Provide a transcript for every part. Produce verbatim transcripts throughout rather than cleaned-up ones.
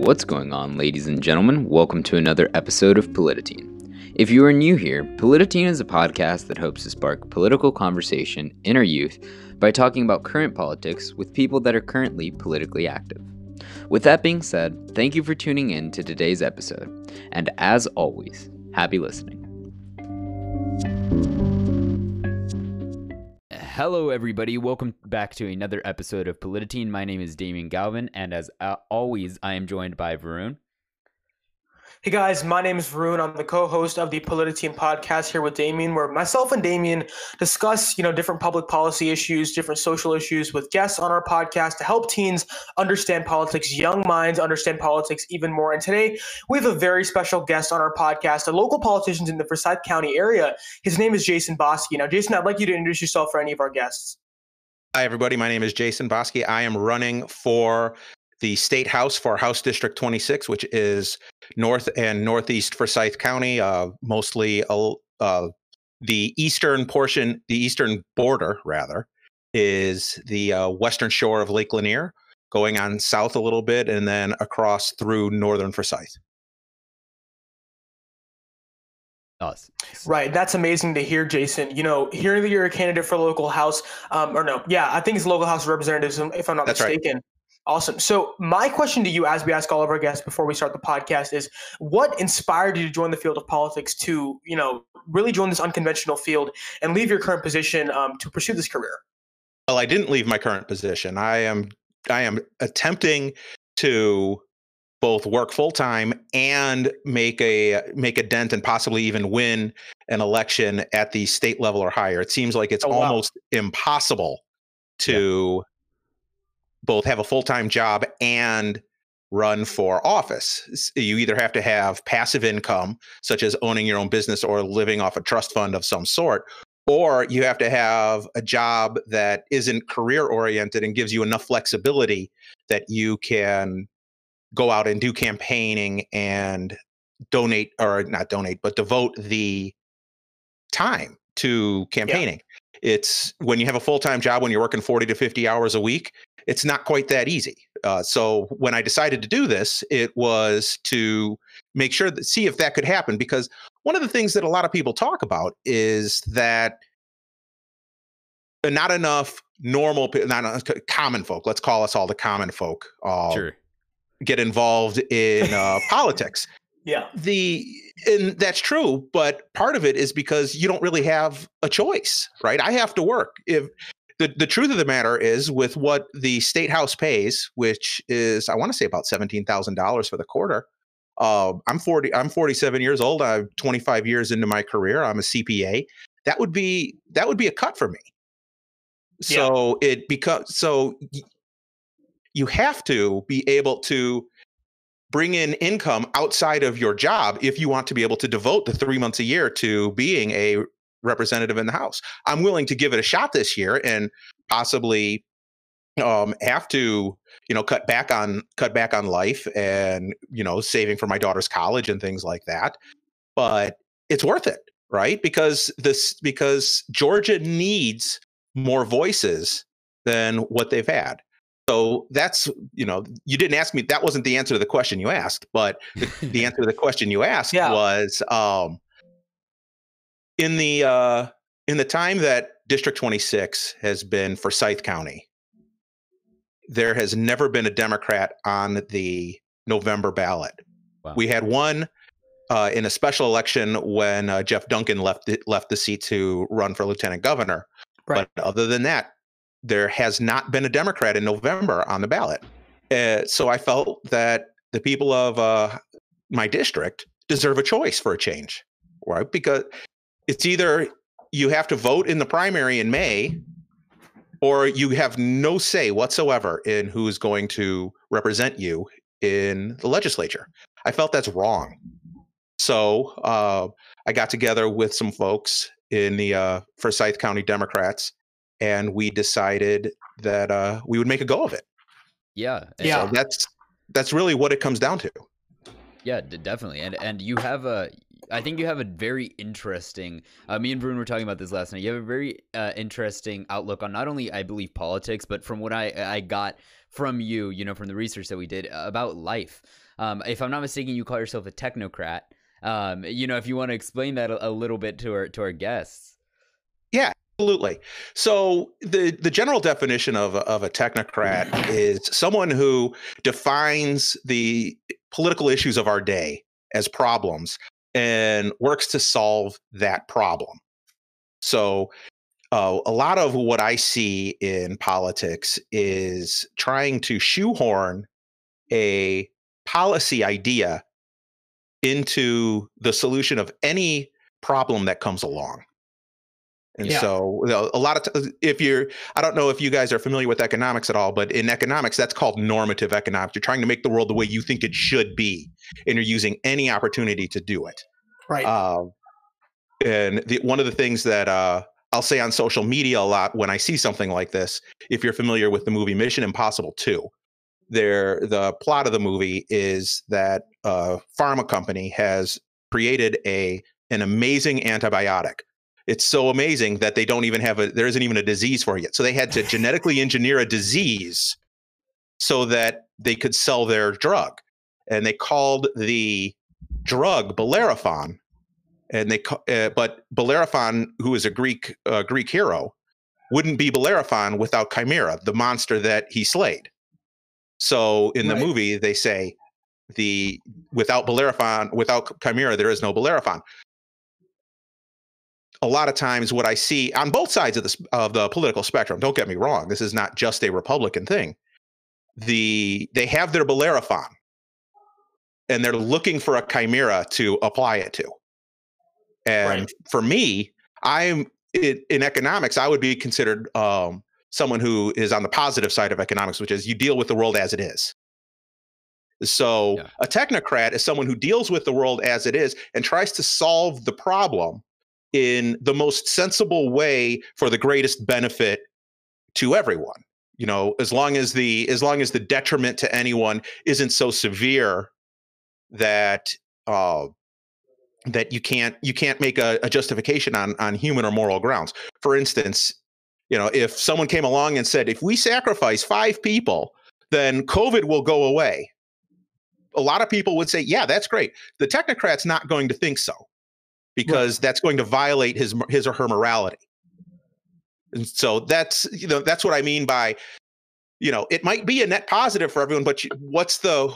What's going on, ladies and gentlemen? Welcome to another episode of Polititine. If you are new here, Polititine is a podcast that hopes to spark political conversation in our youth by talking about current politics with people that are currently politically active. With that being said, thank you for tuning in to today's episode, and as always, happy listening. Hello, everybody. Welcome back to another episode of Polititine. My name is Damien Galvin, and as uh, always, I am joined by Varun. Hey guys, my name is Varun. I'm the co-host of the Polititine podcast here with Damien, where myself and Damien discuss, you know, different public policy issues, different social issues with guests on our podcast to help teens understand politics, young minds understand politics even more. And today we have a very special guest on our podcast, a local politician in the Forsyth County area. His name is Jason Bosky. Now, Jason, I'd like you to introduce yourself for any of our guests. Hi, everybody. My name is Jason Bosky. I am running for the State House for House District twenty-six, which is North and Northeast Forsyth County, uh, mostly uh, the eastern portion, the eastern border, rather, is the uh, western shore of Lake Lanier, going on south a little bit, and then across through northern Forsyth. Us. Right. That's amazing to hear, Jason. You know, hearing that you're a candidate for local house, um, or no, yeah, I think it's local house of representatives, if I'm not That's mistaken. Right. Awesome. So my question to you, as we ask all of our guests before we start the podcast, is what inspired you to join the field of politics, to, you know, really join this unconventional field and leave your current position um, to pursue this career? Well, I didn't leave my current position. I am I am attempting to both work full time and make a make a dent and possibly even win an election at the state level or higher. It seems like it's Oh, wow. almost impossible to yeah. both have a full-time job and run for office. You either have to have passive income, such as owning your own business or living off a trust fund of some sort, or you have to have a job that isn't career-oriented and gives you enough flexibility that you can go out and do campaigning and donate, or not donate, but devote the time to campaigning. Yeah. It's when you have a full-time job, when you're working forty to fifty hours a week, it's not quite that easy. Uh, so when I decided to do this, it was to make sure that, see if that could happen, because one of the things that a lot of people talk about is that not enough normal, not enough common folk, let's call us all the common folk, uh, sure. get involved in uh, politics. Yeah. The and that's true, but part of it is because you don't really have a choice, right? I have to work. If the, the truth of the matter is, with what the state house pays, which is, I want to say, about seventeen thousand dollars for the quarter. Uh, I'm forty. I'm forty-seven years old. I'm twenty-five years into my career. I'm a C P A. That would be that would be a cut for me. So yeah. it becomes so y- you have to be able to bring in income outside of your job if you want to be able to devote the three months a year to being a representative in the House. I'm willing to give it a shot this year and possibly um, have to, you know, cut back on cut back on life and, you know, saving for my daughter's college and things like that. But it's worth it, right? Because this because Georgia needs more voices than what they've had. So that's, you know, you didn't ask me, that wasn't the answer to the question you asked, but the, the answer to the question you asked yeah. was um, in the uh, in the time that District twenty-six has been Forsyth County, there has never been a Democrat on the November ballot. Wow. We had one uh, in a special election when uh, Jeff Duncan left the, left the seat to run for lieutenant governor. Right. But other than that, there has not been a Democrat in November on the ballot. Uh, so I felt that the people of uh, my district deserve a choice for a change, right? Because it's either you have to vote in the primary in May, or you have no say whatsoever in who is going to represent you in the legislature. I felt that's wrong. So uh, I got together with some folks in the uh, Forsyth County Democrats, and we decided that uh, we would make a go of it. Yeah. Yeah. So that's that's really what it comes down to. Yeah, d- definitely. And and you have a I think you have a very interesting, uh, me and Varun were talking about this last night. You have a very uh, interesting outlook on not only, I believe, politics, but from what I, I got from you, you know, from the research that we did uh, about life. Um, if I'm not mistaken, you call yourself a technocrat. Um, you know, if you want to explain that a, a little bit to our, to our guests. Yeah, absolutely. So the, the general definition of, of a technocrat is someone who defines the political issues of our day as problems and works to solve that problem. So uh, a lot of what I see in politics is trying to shoehorn a policy idea into the solution of any problem that comes along. And yeah. so you know, a lot of t- if you're, I don't know if you guys are familiar with economics at all, but in economics, that's called normative economics. You're trying to make the world the way you think it should be, and you're using any opportunity to do it. Right. Uh, and the, one of the things that uh, I'll say on social media a lot when I see something like this, if you're familiar with the movie Mission Impossible two, there the plot of the movie is that a pharma company has created a an amazing antibiotic. It's so amazing that they don't even have a, there isn't even a disease for it yet. So they had to genetically engineer a disease so that they could sell their drug. And they called the drug Bellerophon. And they, uh, but Bellerophon, who is a Greek, uh, Greek hero, wouldn't be Bellerophon without Chimera, the monster that he slayed. So in the right. movie, they say the, without Bellerophon, without Chimera, there is no Bellerophon. A lot of times what I see on both sides of the, of the political spectrum, don't get me wrong, this is not just a Republican thing. The, they have their Bellerophon and they're looking for a chimera to apply it to. And right. for me, I'm in, in economics, I would be considered um, someone who is on the positive side of economics, which is you deal with the world as it is. So yeah. a technocrat is someone who deals with the world as it is and tries to solve the problem in the most sensible way for the greatest benefit to everyone. You know, as long as the as long as the detriment to anyone isn't so severe that uh, that you can't you can't make a, a justification on on human or moral grounds. For instance, you know, if someone came along and said, if we sacrifice five people, then COVID will go away. A lot of people would say, yeah, that's great. The technocrat's not going to think so, because right. that's going to violate his his or her morality. And so that's, you know, that's what I mean by, you know, it might be a net positive for everyone, but you, what's the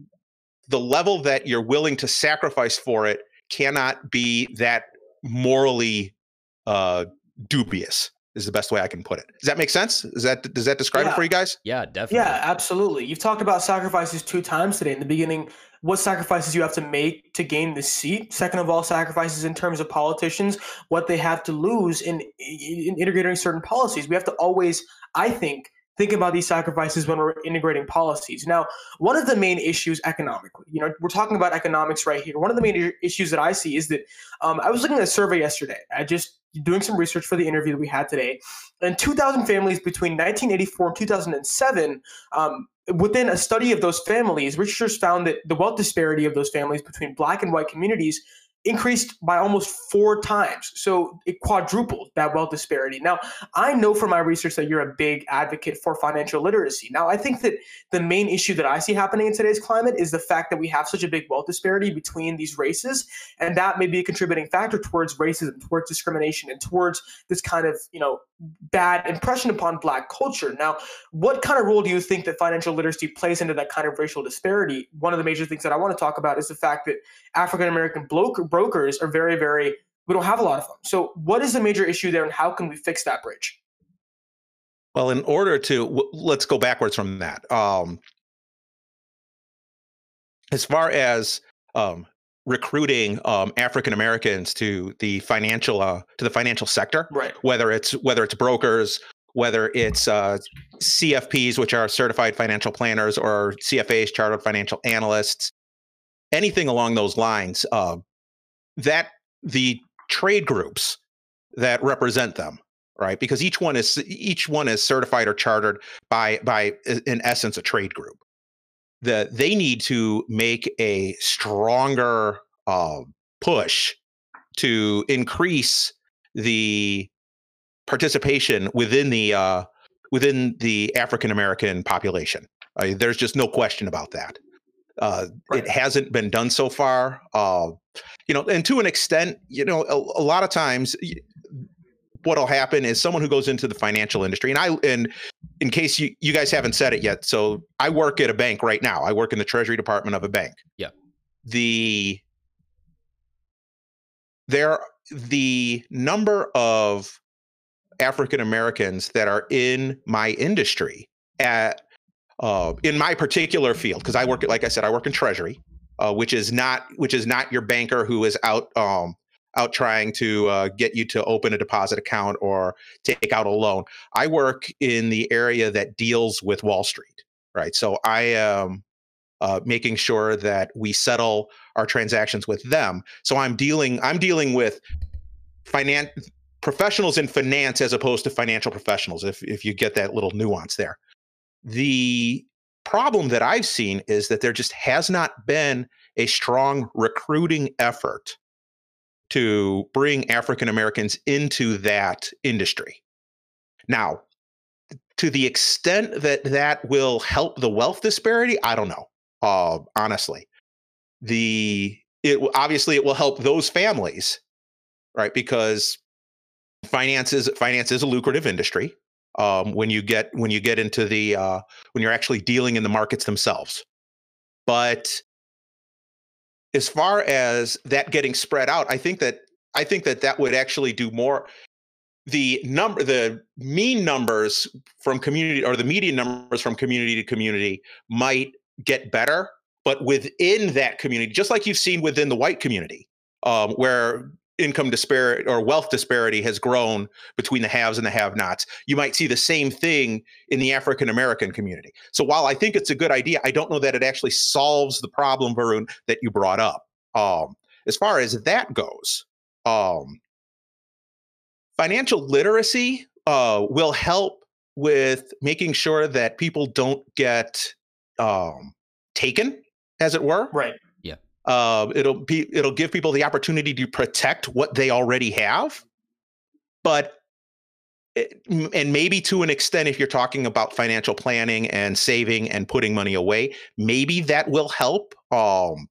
the level that you're willing to sacrifice for it cannot be that morally uh, dubious, is the best way I can put it. Does that make sense? Is that, does that describe yeah. it for you guys? Yeah, definitely. Yeah, absolutely. You've talked about sacrifices two times today. In the beginning, what sacrifices you have to make to gain this seat. Second of all, sacrifices in terms of politicians, what they have to lose in, in integrating certain policies. We have to always, I think, think about these sacrifices when we're integrating policies. Now, one of the main issues economically, you know, we're talking about economics right here. One of the main issues that I see is that um, I was looking at a survey yesterday. I just doing some research for the interview that we had today, and two thousand families between nineteen eighty-four and two thousand seven, um, within a study of those families, researchers found that the wealth disparity of those families between Black and white communities increased by almost four times. So it quadrupled that wealth disparity. Now, I know from my research that you're a big advocate for financial literacy. Now, I think that the main issue that I see happening in today's climate is the fact that we have such a big wealth disparity between these races, and that may be a contributing factor towards racism, towards discrimination, and towards this kind of, you know, bad impression upon Black culture. Now, what kind of role do you think that financial literacy plays into that kind of racial disparity? One of the major things that I want to talk about is the fact that African-American broker, brokers are very, very, we don't have a lot of them. So what is the major issue there, and how can we fix that bridge? Well, in order to, w- let's go backwards from that. Um, as far as um, recruiting um, African Americans to the financial uh, to the financial sector, right? Whether it's whether it's brokers, whether it's uh, C F Ps, which are certified financial planners, or C F As, chartered financial analysts, anything along those lines, uh, that the trade groups that represent them, right? Because each one is each one is certified or chartered by by in essence a trade group. That they need to make a stronger uh, push to increase the participation within the uh, within the African American population. Uh, there's just no question about that. Uh, Right. It hasn't been done so far. Uh, you know, and to an extent, you know, a, a lot of times what'll happen is someone who goes into the financial industry, and I, and in case you, you guys haven't said it yet, so I work at a bank right now. I work in the Treasury Department of a bank. Yeah. The, there, the number of African Americans that are in my industry at, uh, in my particular field, because I work, like I said, I work in Treasury, uh, which is not, which is not your banker who is out, um, out trying to uh, get you to open a deposit account or take out a loan. I work in the area that deals with Wall Street, right? So I am uh, making sure that we settle our transactions with them. So I'm dealing, I'm dealing with finance professionals in finance as opposed to financial professionals, if if you get that little nuance there. The problem that I've seen is that there just has not been a strong recruiting effort to bring African Americans into that industry. Now, to the extent that that will help the wealth disparity, I don't know. Uh, honestly, the it obviously it will help those families, right? Because finance is finance is a lucrative industry. Um, when you get when you get into the uh, when you're actually dealing in the markets themselves, but as far as that getting spread out, I think that I think that that would actually do more. The number, the mean numbers from community, or the median numbers from community to community, might get better, but within that community, just like you've seen within the white community, um, where income disparity or wealth disparity has grown between the haves and the have-nots, you might see the same thing in the African American community. So while I think it's a good idea, I don't know that it actually solves the problem, Varun, that you brought up. Um, as far as that goes, um, financial literacy uh, will help with making sure that people don't get um, taken, as it were. Right. Uh, it'll be it'll give people the opportunity to protect what they already have, but it, and maybe to an extent, if you're talking about financial planning and saving and putting money away, maybe that will help. Um,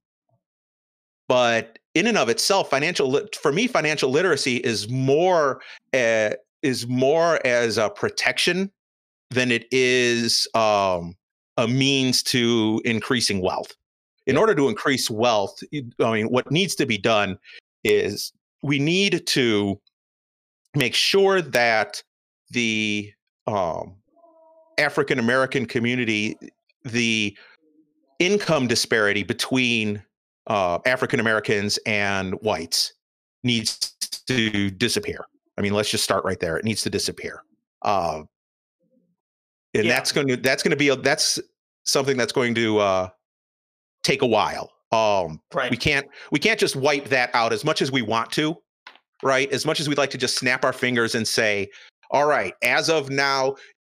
but in and of itself, financial for me, financial literacy is more uh, is more as a protection than it is um, a means to increasing wealth. In order to increase wealth, I mean, what needs to be done is we need to make sure that the um, African American community, the income disparity between uh, African Americans and whites needs to disappear. I mean, let's just start right there. It needs to disappear. Uh, and yeah. that's going to that's going to be a, that's something that's going to uh, take a while. Um, right. We can't we can't just wipe that out as much as we want to, right? As much as we'd like to just snap our fingers and say, all right, as of now,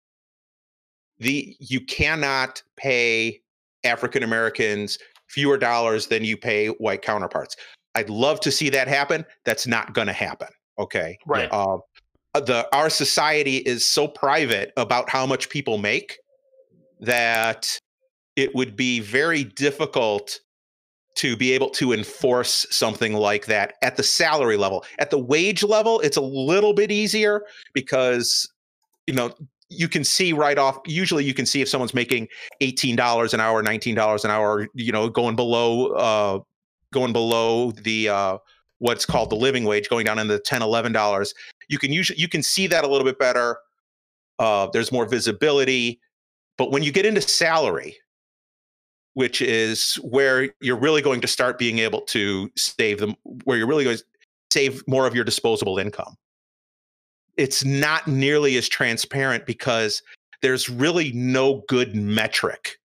the you cannot pay African Americans fewer dollars than you pay white counterparts. I'd love to see that happen. That's not going to happen. Okay. Right. Uh, the our society is so private about how much people make that it would be very difficult to be able to enforce something like that at the salary level. At the wage level, it's a little bit easier because, you know, you can see right off, usually you can see if someone's making eighteen dollars an hour, nineteen dollars an hour, you know, going below, uh, going below the, uh, what's called the living wage, going down into ten, eleven dollars. You can usually, you can see that a little bit better. Uh, there's more visibility, but when you get into salary, which is where you're really going to start being able to save them, where you're really going to save more of your disposable income. It's not nearly as transparent because there's really no good metric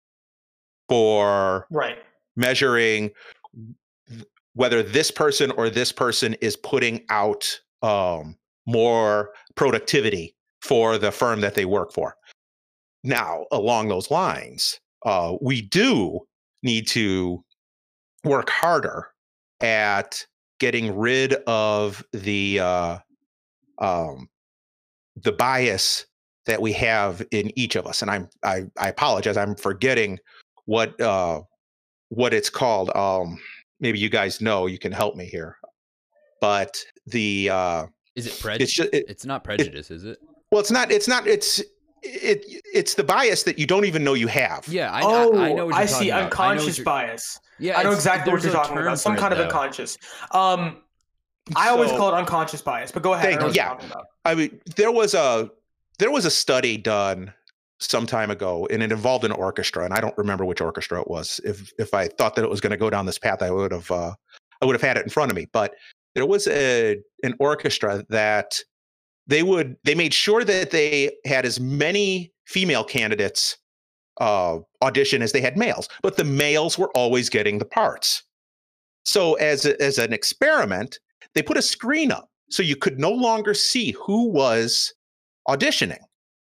for right. measuring whether this person or this person is putting out um, more productivity for the firm that they work for. Now, along those lines, Uh, we do need to work harder at getting rid of the uh, um, the bias that we have in each of us. And I'm I, I apologize, I'm forgetting what uh, what it's called. Um, maybe you guys know. You can help me here. But the uh, is it prejudice? It's, just, it, it's not prejudice, it, is it? Well, it's not. It's not. It's it. It's the bias that you don't even know you have. Yeah. I, oh, I, I know. What you're I see. About. Unconscious I bias. Yeah, I know exactly what you're talking about. Some kind it, of unconscious. Um, I so, always call it unconscious bias. But go ahead. I know what yeah. You're talking about. I mean, there was a there was a study done some time ago, and it involved an orchestra, and I don't remember which orchestra it was. If if I thought that it was going to go down this path, I would have uh, I would have had it in front of me. But there was a an orchestra that they would they made sure that they had as many female candidates uh, audition as they had males, but the males were always getting the parts. So as a, as an experiment, they put a screen up so you could no longer see who was auditioning.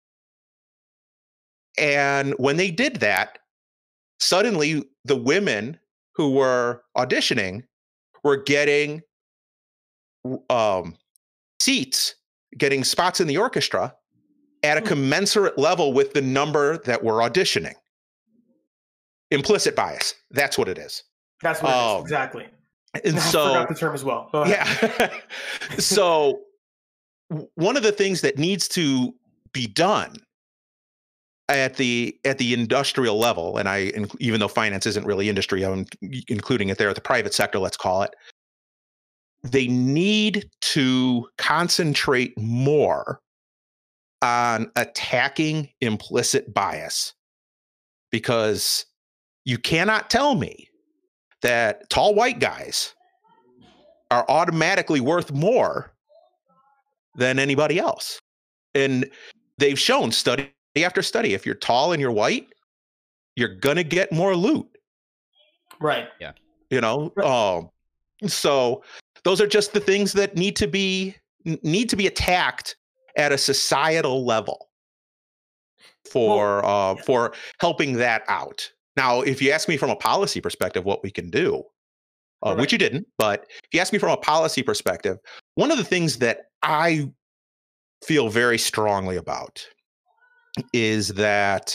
And when they did that, suddenly the women who were auditioning were getting um, seats, getting spots in the orchestra at a commensurate level with the number that were auditioning. Implicit bias. That's what it is. That's what um, it is. Exactly. And I so, forgot the term as well. Go ahead. Yeah. So one of the things that needs to be done at the at the industrial level, and I, even though finance isn't really industry, I'm including it there at the private sector, let's call it, they need to concentrate more on attacking implicit bias, because you cannot tell me that tall white guys are automatically worth more than anybody else. And they've shown study after study, if you're tall and you're white, you're going to get more loot. Right. Yeah. You know, right. um, so those are just the things that need to be need to be attacked at a societal level for well, uh, yeah. for helping that out. Now, if you ask me from a policy perspective, what we can do, uh, right. which you didn't, but if you ask me from a policy perspective, one of the things that I feel very strongly about is that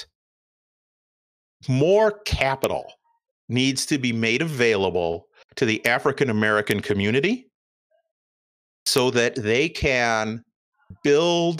more capital needs to be made available to the African American community so that they can build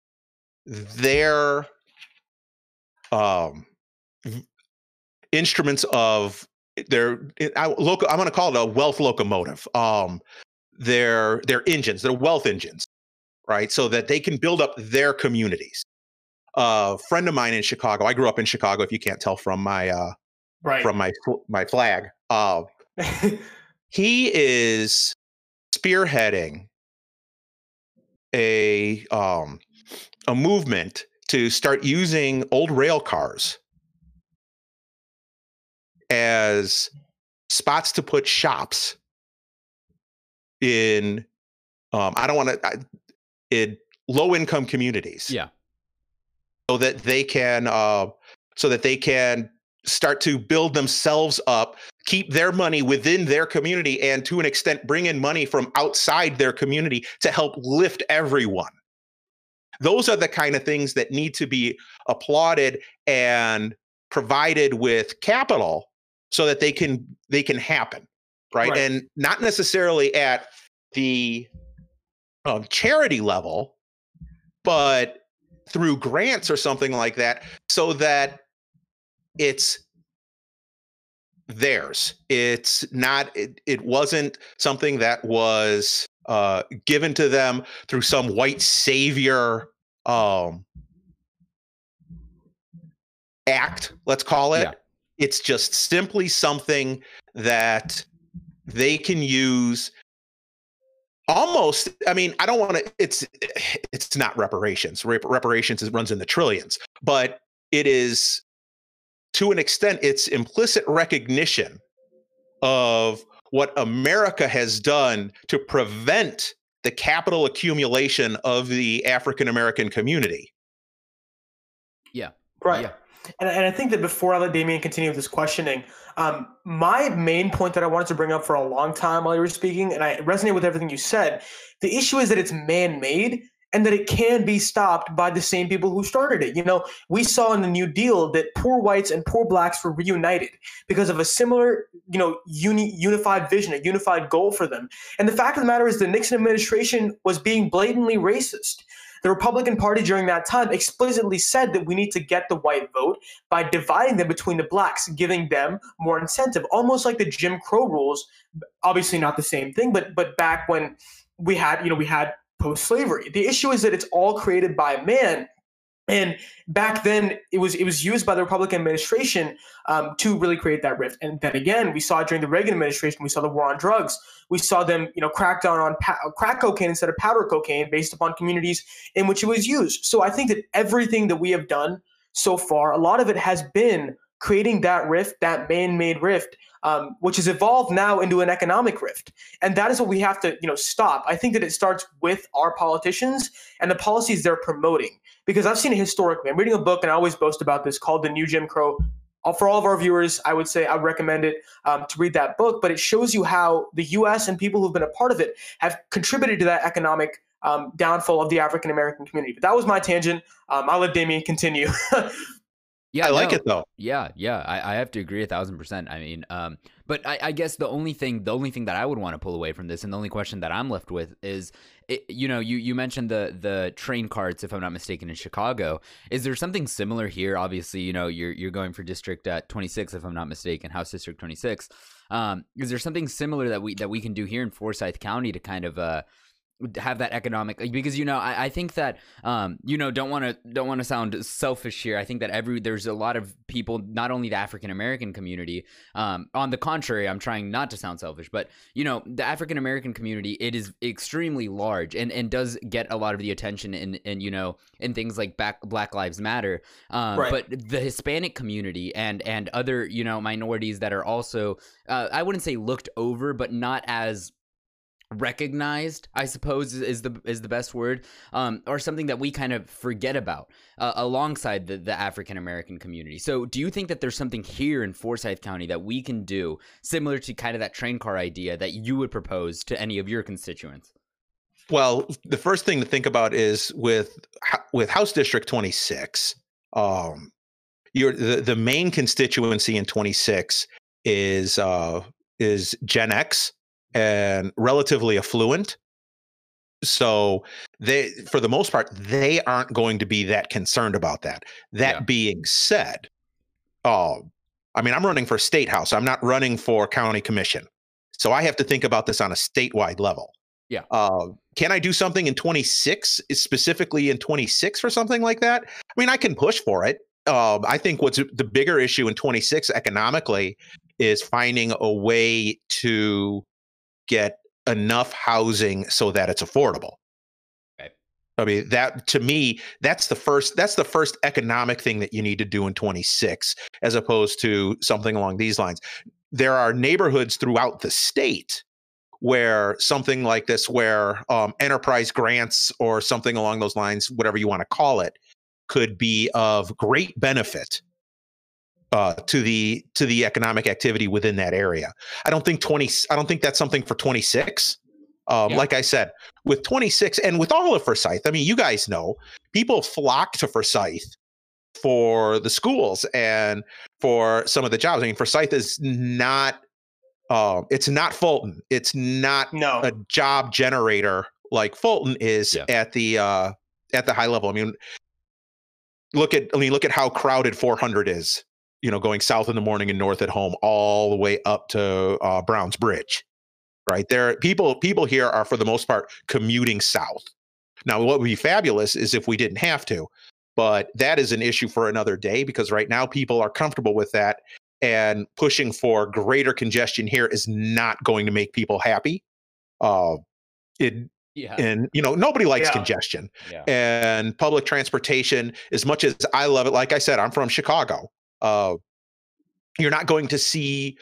their um, instruments of their I, local. I'm going to call it a wealth locomotive. Um, their their engines, their wealth engines, right? So that they can build up their communities. Uh, a friend of mine in Chicago. I grew up in Chicago. If you can't tell from my uh, right. from my my flag, uh, he is spearheading a um, a movement to start using old rail cars as spots to put shops in. Um, I don't want to in low income communities. Yeah. So that they can, uh, so that they can start to build themselves up, keep their money within their community, and to an extent, bring in money from outside their community to help lift everyone. Those are the kind of things that need to be applauded and provided with capital so that they can they can happen, right? right. And not necessarily at the um, charity level, but through grants or something like that, so that it's theirs. It's not, it, it wasn't something that was uh, given to them through some white savior um, act, let's call it. Yeah. It's just simply something that they can use. Almost, I mean, I don't want to, it's it's not reparations. Rep- reparations is, runs in the trillions, but it is, to an extent, it's implicit recognition of what America has done to prevent the capital accumulation of the African American community. Yeah. Right. Yeah. And, and I think that before I let Damien continue with this questioning, um, my main point that I wanted to bring up for a long time while you were speaking, and I resonate with everything you said, the issue is that it's man-made and that it can be stopped by the same people who started it. You know, we saw in the New Deal that poor whites and poor blacks were reunited because of a similar, you know, uni- unified vision, a unified goal for them. And the fact of the matter is the Nixon administration was being blatantly racist. The Republican Party during that time explicitly said that we need to get the white vote by dividing them between the blacks, giving them more incentive, almost like the Jim Crow rules. Obviously not the same thing, but but back when we had, you know, we had post-slavery. The issue is that it's all created by man. And back then, it was it was used by the Republican administration um, to really create that rift. And then again, we saw it during the Reagan administration. We saw the war on drugs. We saw them, you know, crack down on pa- crack cocaine instead of powder cocaine, based upon communities in which it was used. So I think that everything that we have done so far, a lot of it has been creating that rift, that man-made rift, um, which has evolved now into an economic rift. And that is what we have to, you know, stop. I think that it starts with our politicians and the policies they're promoting. Because I've seen it historically. I'm reading a book, and I always boast about this, called The New Jim Crow. For all of our viewers, I would say I would recommend it um, to read that book. But it shows you how the U S and people who've been a part of it have contributed to that economic um, downfall of the African American community. But that was my tangent. Um, I'll let Damien continue. Yeah, I no, like it though. Yeah, yeah, I, I have to agree a thousand percent. I mean, um, but I, I guess the only thing, the only thing that I would want to pull away from this, and the only question that I'm left with is, it, you know, you you mentioned the the train carts, if I'm not mistaken, in Chicago. Is there something similar here? Obviously, you know, you're you're going for District uh, twenty-six, if I'm not mistaken, House District twenty-six. Um, is there something similar that we that we can do here in Forsyth County to kind of uh, have that economic, because you know I, I think that um you know don't want to don't want to sound selfish here. I think that every there's a lot of people, not only the African American community, um on the contrary, I'm trying not to sound selfish, but you know the African American community, it is extremely large and and does get a lot of the attention in in you know in things like back, Black Lives Matter, um right. But the Hispanic community and and other you know minorities that are also uh, I wouldn't say looked over, but not as recognized, I suppose is the is the best word, um, or something that we kind of forget about uh, alongside the, the African American community. So do you think that there's something here in Forsyth County that we can do similar to kind of that train car idea that you would propose to any of your constituents? Well, the first thing to think about is with with House District twenty-six, um, you're, the, the main constituency in twenty-six is uh, is Gen X and relatively affluent. So they, for the most part, they aren't going to be that concerned about that. That yeah. being said, uh, I mean, I'm running for state house. I'm not running for county commission. So I have to think about this on a statewide level. Yeah. Uh, can I do something in twenty-six, specifically in twenty-six for something like that? I mean, I can push for it. Uh, I think what's the bigger issue in twenty-six economically is finding a way to get enough housing so that it's affordable. Okay. I mean, that to me, that's the first that's the first economic thing that you need to do in twenty-six, as opposed to something along these lines. There are neighborhoods throughout the state where something like this, where um, enterprise grants or something along those lines, whatever you want to call it, could be of great benefit Uh, to the to the economic activity within that area. I don't think twenty. I don't think that's something for twenty-six. Um, yeah. Like I said, with twenty-six and with all of Forsyth, I mean, you guys know, people flock to Forsyth for the schools and for some of the jobs. I mean, Forsyth is not. Uh, it's not Fulton. It's not no. a job generator like Fulton is yeah. at the uh, at the high level. I mean, look at I mean, look at how crowded four hundred is. You know, going south in the morning and north at home, all the way up to uh, Browns Bridge, right there. People, people here are for the most part commuting south. Now, what would be fabulous is if we didn't have to, but that is an issue for another day, because right now people are comfortable with that, and pushing for greater congestion here is not going to make people happy. Uh, it. Yeah. And, you know, nobody likes yeah. congestion, yeah. and public transportation, as much as I love it. Like I said, I'm from Chicago. Uh, you're not going to see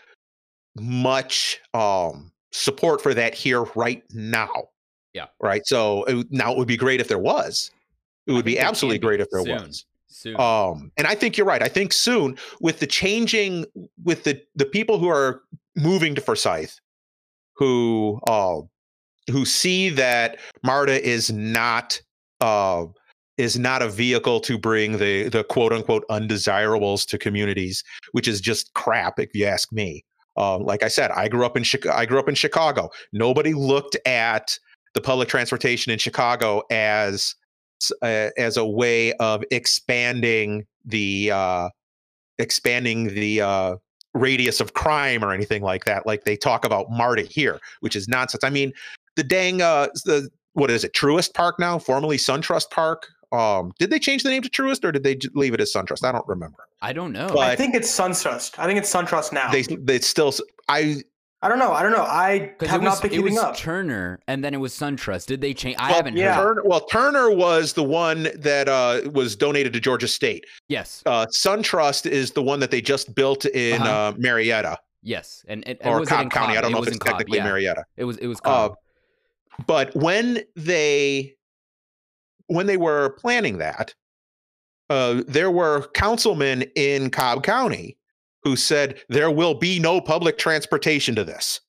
much um, support for that here right now. Yeah. Right. So it, now it would be great if there was. It would be absolutely great if there soon. was. Soon. Um, and I think you're right. I think soon, with the changing, with the the people who are moving to Forsyth, who uh, who see that MARTA is not uh, is not a vehicle to bring the the quote unquote undesirables to communities, which is just crap, if you ask me. Uh, like I said, I grew up in Chicago. I grew up in Chicago. Nobody looked at the public transportation in Chicago as uh, as a way of expanding the uh, expanding the uh, radius of crime or anything like that. Like they talk about MARTA here, which is nonsense. I mean, the dang uh, the what is it? Truist Park now, formerly SunTrust Park. Um, did they change the name to Truist, or did they j- leave it as SunTrust? I don't remember. I don't know. I think it's SunTrust. I think it's SunTrust now. They they still I. I don't know. I don't know. I have it was, not been it keeping was up. Turner, and then it was SunTrust. Did they change? I Well, haven't yeah. heard. Turner, well, Turner was the one that uh, was donated to Georgia State. Yes. Uh, SunTrust is the one that they just built in Uh-huh. uh, Marietta Yes, and, and or was it Cobb in County. Cobb? I don't It know was if it's in Cobb, technically yeah. Marietta. It was it was Uh, Cobb. But when they when they were planning that, uh, there were councilmen in Cobb County who said there will be no public transportation to this.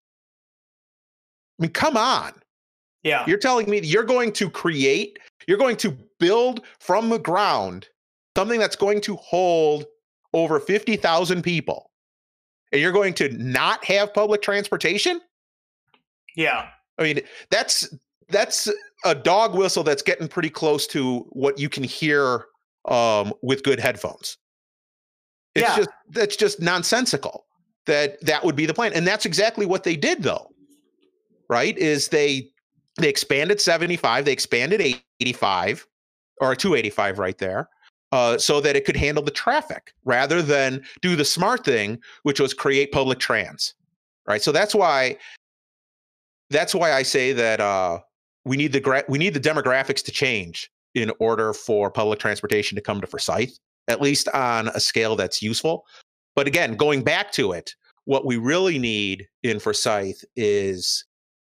I mean, come on. Yeah. You're telling me you're going to create, you're going to build from the ground something that's going to hold over fifty thousand people, and you're going to not have public transportation? Yeah. I mean, that's that's a dog whistle that's getting pretty close to what you can hear um, with good headphones. It's Yeah. just that's just nonsensical that that would be the plan, and that's exactly what they did, though. Right? Is they they expanded seventy-five, they expanded eighty-five, or two eighty-five right there, uh, so that it could handle the traffic rather than do the smart thing, which was create public trans. Right? So that's why that's why I say that uh, we need the gra- we need the demographics to change in order for public transportation to come to Forsyth, at least on a scale that's useful. But again, going back to it, what we really need in Forsyth is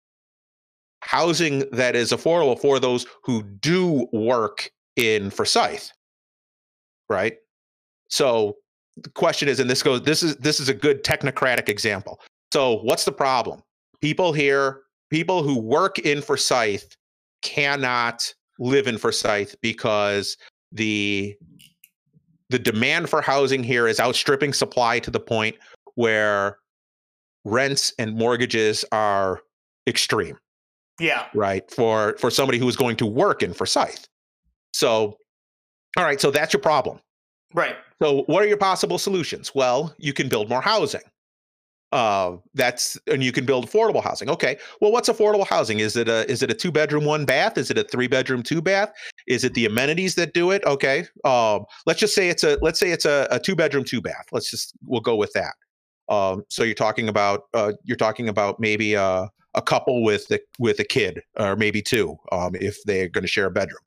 housing that is affordable for those who do work in Forsyth, right? So the question is, and this goes, this is this is a good technocratic example. So what's the problem? People here, people who work in Forsyth cannot live in Forsyth because the the demand for housing here is outstripping supply to the point where rents and mortgages are extreme. Yeah. Right. For for somebody who is going to work in Forsyth. So, all right. So that's your problem. Right. So what are your possible solutions? Well, you can build more housing. Uh, that's and you can build affordable housing. Okay. Well, what's affordable housing? Is it a is it a two bedroom, one bath? Is it a three bedroom, two bath? Is it the amenities that do it? Okay. Um, let's just say it's a let's say it's a, a two bedroom, two bath. Let's just we'll go with that. Um, so you're talking about uh, you're talking about maybe uh a couple with the, with a kid, or maybe two, um, if they're going to share a bedroom.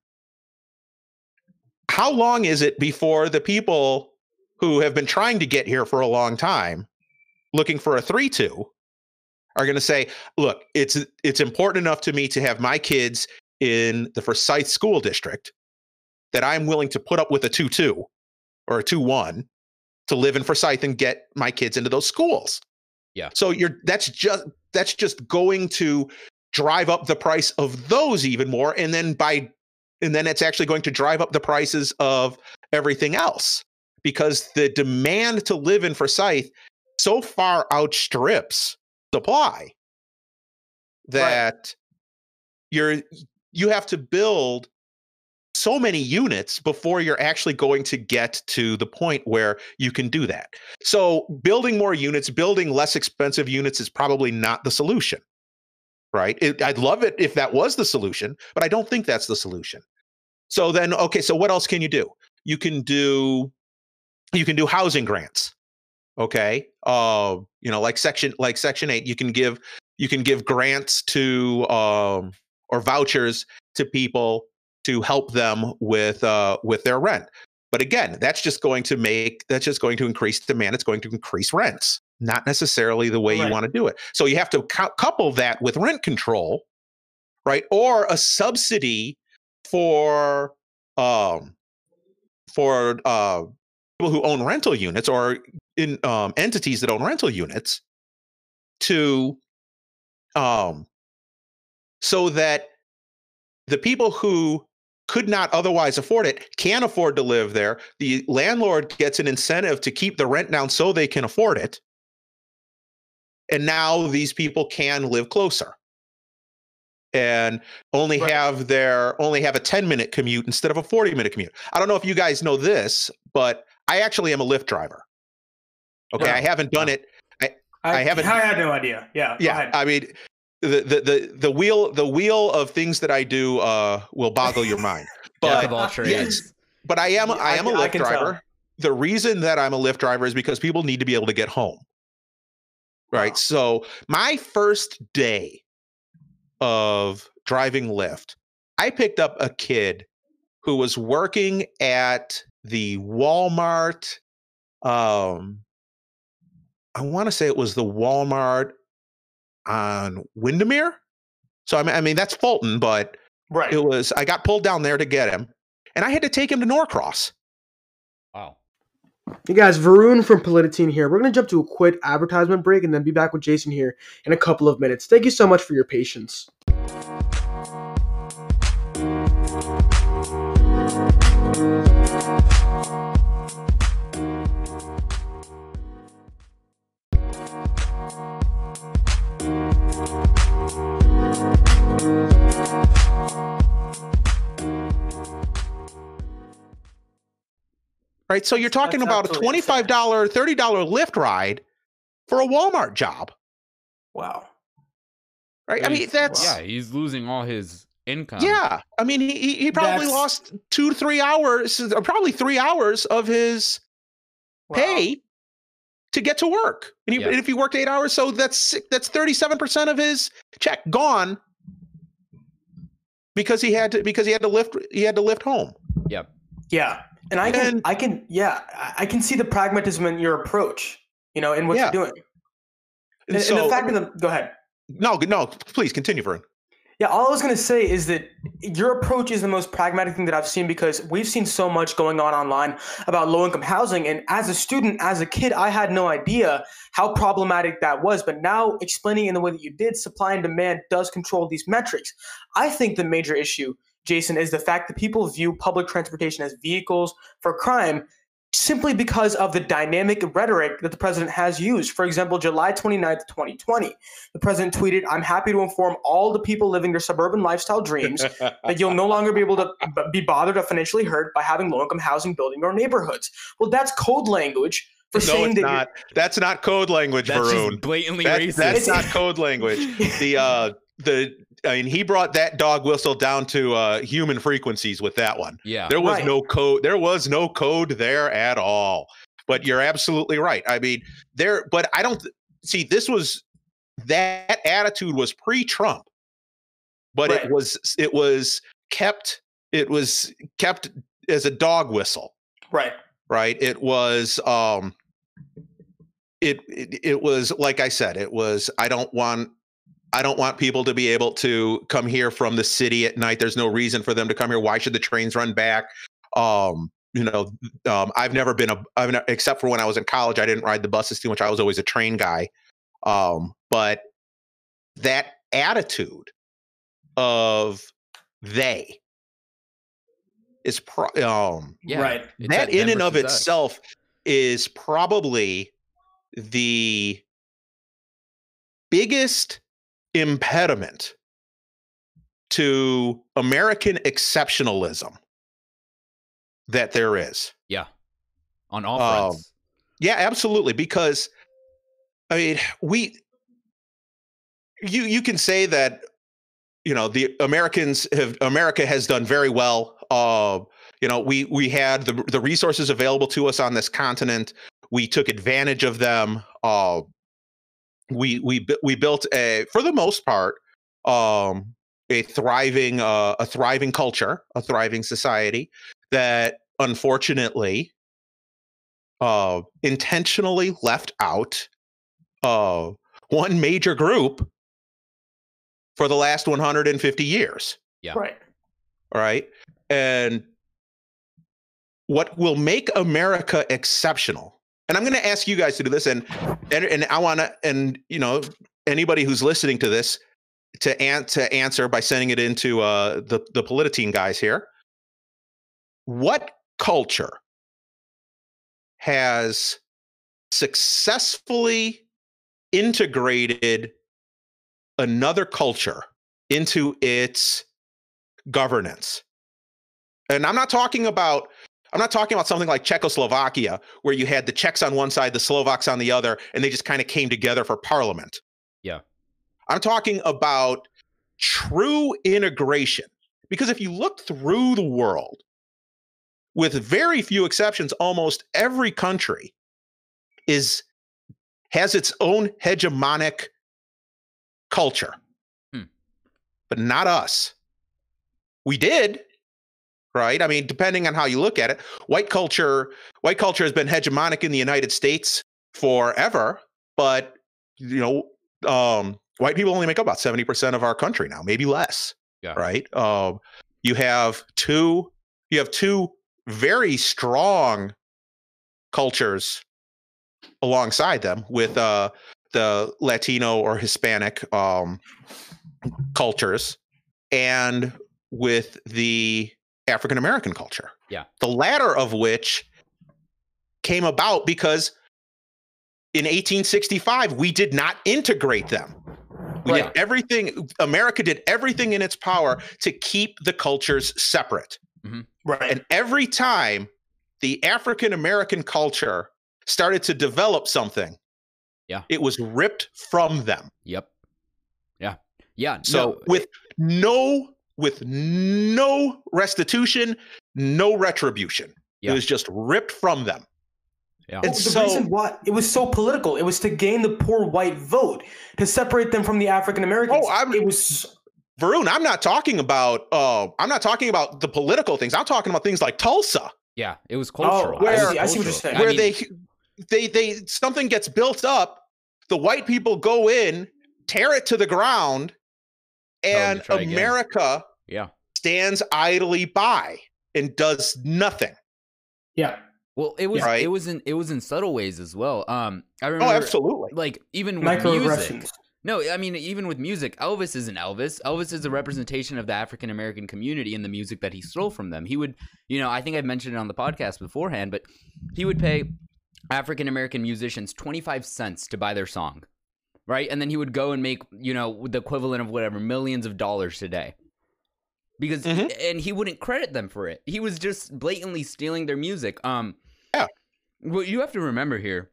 How long is it before the people who have been trying to get here for a long time, looking for a three two, are going to say, "Look, it's it's important enough to me to have my kids in the Forsyth school district that I'm willing to put up with a two two or a two one to live in Forsyth and get my kids into those schools." Yeah. So you're that's just that's just going to drive up the price of those even more, and then by and then it's actually going to drive up the prices of everything else, because the demand to live in Forsyth so far outstrips supply that right. you're you have to build so many units before you're actually going to get to the point where you can do that. So building more units, building less expensive units is probably not the solution, right? It, I'd love it if that was the solution, but I don't think that's the solution. So then, okay, so what else can you do? You can do, you can do housing grants. Okay. Uh, you know, like section, like section eight, you can give, you can give grants to, um, or vouchers to people to help them with uh, with their rent. But again, that's just going to make that's just going to increase demand. It's going to increase rents, not necessarily the way right. you want to do it. So you have to cu- couple that with rent control, right? Or a subsidy for um, for uh, people who own rental units or in um, entities that own rental units to um, so that the people who could not otherwise afford it can afford to live there. The landlord gets an incentive to keep the rent down so they can afford it. And now these people can live closer and only right. have their only have a ten minute commute instead of a forty minute commute. I don't know if you guys know this, but I actually am a Lyft driver. Okay. No. I haven't done no. it. I, I, I haven't. I had no idea. Yeah. Yeah. I mean, the, the, the, the wheel, the wheel of things that I do uh, will boggle your mind, but, yes, but I am, I am a Lyft driver. Tell. The reason that I'm a Lyft driver is because people need to be able to get home. Right. Wow. So my first day of driving Lyft, I picked up a kid who was working at the Walmart. Um, I want to say it was the Walmart on Windermere. So I mean, I mean that's Fulton, but right. it was. I got pulled down there to get him, and I had to take him to Norcross. Wow. Hey guys, Varun from Politatine here. We're going to jump to a quick advertisement break and then be back with Jason here in a couple of minutes. Thank you so much for your patience. Right. So you're talking That's about a twenty-five dollars, thirty dollars Lyft ride for a Walmart job. Wow. Right. He's, I mean, that's. Yeah, he's losing all his income. Yeah. I mean, he, he probably that's, lost two to three hours, or probably three hours of his wow. pay to get to work. And, he, yeah. and if he worked eight hours, so that's that's thirty-seven percent of his check gone because he had to because he had to lift he had to lift home. Yep. Yeah. And I can, and, I can, yeah, I can see the pragmatism in your approach, you know, in what yeah. you're doing. And, and, so, and the fact of the, go ahead. No, no, please continue, Vern. Yeah, all I was going to say is that your approach is the most pragmatic thing that I've seen because we've seen so much going on online about low-income housing. And as a student, as a kid, I had no idea how problematic that was. But now explaining in the way that you did, supply and demand does control these metrics. I think the major issue, Jason, is the fact that people view public transportation as vehicles for crime simply because of the dynamic rhetoric that the president has used. For example, July twenty-ninth, twenty twenty, the president tweeted, "I'm happy to inform all the people living their suburban lifestyle dreams that you'll no longer be able to be bothered or financially hurt by having low-income housing building your neighborhoods." Well, that's code language for no, saying it's that not. That's not code language, that's Varun. Just blatantly that, racist. That's not code language. The uh, the I mean, he brought that dog whistle down to uh, human frequencies with that one. Yeah, there was right. no code. There was no code there at all. But you're absolutely right. I mean, there. But I don't see. This was that attitude was pre-Trump, but right. it was it was kept. It was kept as a dog whistle. Right. Right. It was. Um. It, it it was like I said. It was. I don't want. I don't want people to be able to come here from the city at night. There's no reason for them to come here. Why should the trains run back? Um, you know, um, I've never been a, I've ne- except for when I was in college, I didn't ride the buses too much. I was always a train guy. Um, but that attitude of they is, pro- um, yeah, right. That in and of itself is probably the biggest impediment to American exceptionalism that there is. Yeah. On all fronts. Um, yeah, absolutely. Because I mean, we you you can say that, you know, the Americans have America has done very well. Uh, you know, we we had the the resources available to us on this continent. We took advantage of them. Uh, We we we built a, for the most part, um, a thriving uh, a thriving culture, a thriving society that unfortunately uh, intentionally left out uh, one major group for the last one hundred fifty years. Yeah. Right. All right. And what will make America exceptional, and I'm going to ask you guys to do this, and and, and I want to, and you know, anybody who's listening to this to an, to answer by sending it into uh, the the Polititeen guys here. What culture has successfully integrated another culture into its governance? And I'm not talking about I'm not talking about something like Czechoslovakia, where you had the Czechs on one side, the Slovaks on the other, and they just kind of came together for parliament. Yeah. I'm talking about true integration. Because if you look through the world, with very few exceptions, almost every country is has its own hegemonic culture. Hmm. But not us. We did. Right. I mean, depending on how you look at it, white culture, white culture has been hegemonic in the United States forever. But, you know, um, white people only make up about seventy percent of our country now, maybe less. Yeah. Right. Um, you have two you have two very strong cultures alongside them with uh, the Latino or Hispanic um, cultures and with the African American culture. Yeah. The latter of which came about because in eighteen sixty-five, we did not integrate them. We Right. did everything, America did everything in its power to keep the cultures separate. Mm-hmm. Right. And every time the African American culture started to develop something, yeah, it was ripped from them. Yep. Yeah. Yeah. So no, with it, no with no restitution, no retribution. Yeah. It was just ripped from them. Yeah. And the so, reason why it was so political, it was to gain the poor white vote, to separate them from the African Americans. Oh, I'm, it was Varun, I'm not talking about uh, I'm not talking about the political things. I'm talking about things like Tulsa. Yeah, it was cultural. Oh, where, I see, I see what you're saying. Where I mean, they they they something gets built up, the white people go in, tear it to the ground, and try again. America yeah. stands idly by and does nothing. Yeah. Well, it was Right. it was in it was in subtle ways as well. Um, I remember, Oh, absolutely. like even with music. Microaggressions. No, I mean even with music, Elvis isn't Elvis. Elvis is a representation of the African American community and the music that he stole from them. He would, you know, I think I've mentioned it on the podcast beforehand, but he would pay African American musicians twenty-five cents to buy their song, right? And then he would go and make, you know, the equivalent of whatever millions of dollars today. Because Mhm. and he wouldn't credit them for it. He was just blatantly stealing their music. Um, Yeah. What you have to remember here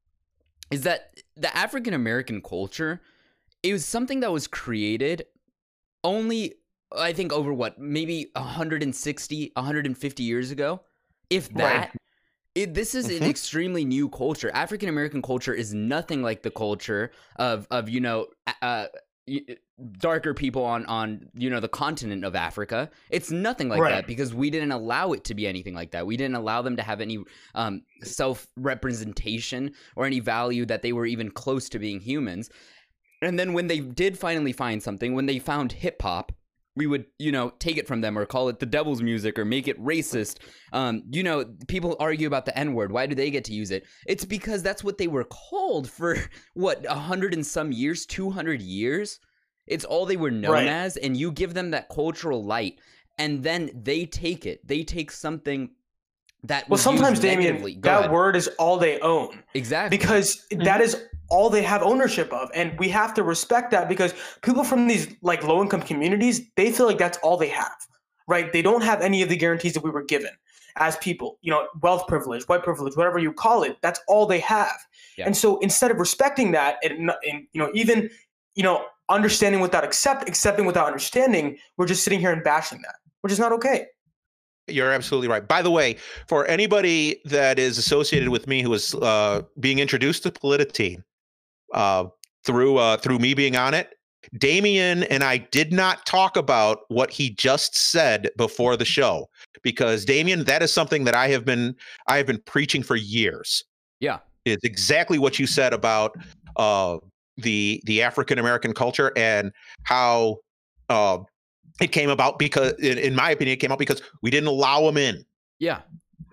is that the African American culture, it was something that was created only, I think, over what, maybe one hundred sixty, one hundred fifty years ago, if that. Right. It, this is Mhm. an extremely new culture. African American culture is nothing like the culture of of you know uh, y- darker people on on you know the continent of Africa. It's nothing like Right. that because we didn't allow it to be anything like that. We didn't allow them to have any um, self representation or any value that they were even close to being humans. And then when they did finally find something, when they found hip hop, we would, you know, take it from them or call it the devil's music or make it racist. Um, you know, people argue about the N-word. Why do they get to use it? It's because that's what they were called for, what, a hundred and some years, two hundred years? It's all they were known Right. as, and you give them that cultural light, and then they take it. They take something that Well, was sometimes, used Damien, negatively. Go that ahead. word is all they own. Exactly. Because that is all they have ownership of, and we have to respect that, because people from these like low income communities, they feel like that's all they have, right? They don't have any of the guarantees that we were given as people, you know, wealth privilege, white privilege, whatever you call it. That's all they have. Yeah. And so instead of respecting that, and, and you know, even you know, understanding without accept, accepting without understanding, we're just sitting here and bashing that, which is not okay. You're absolutely right. By the way, for anybody that is associated with me who is uh, being introduced to Polititeen uh, through uh, through me being on it, Damien and I did not talk about what he just said before the show, because Damien, that is something that I have been I have been preaching for years. Yeah. It's exactly what you said about uh, the the African American culture and how uh, it came about because, in, in my opinion, it came out because we didn't allow them in. Yeah.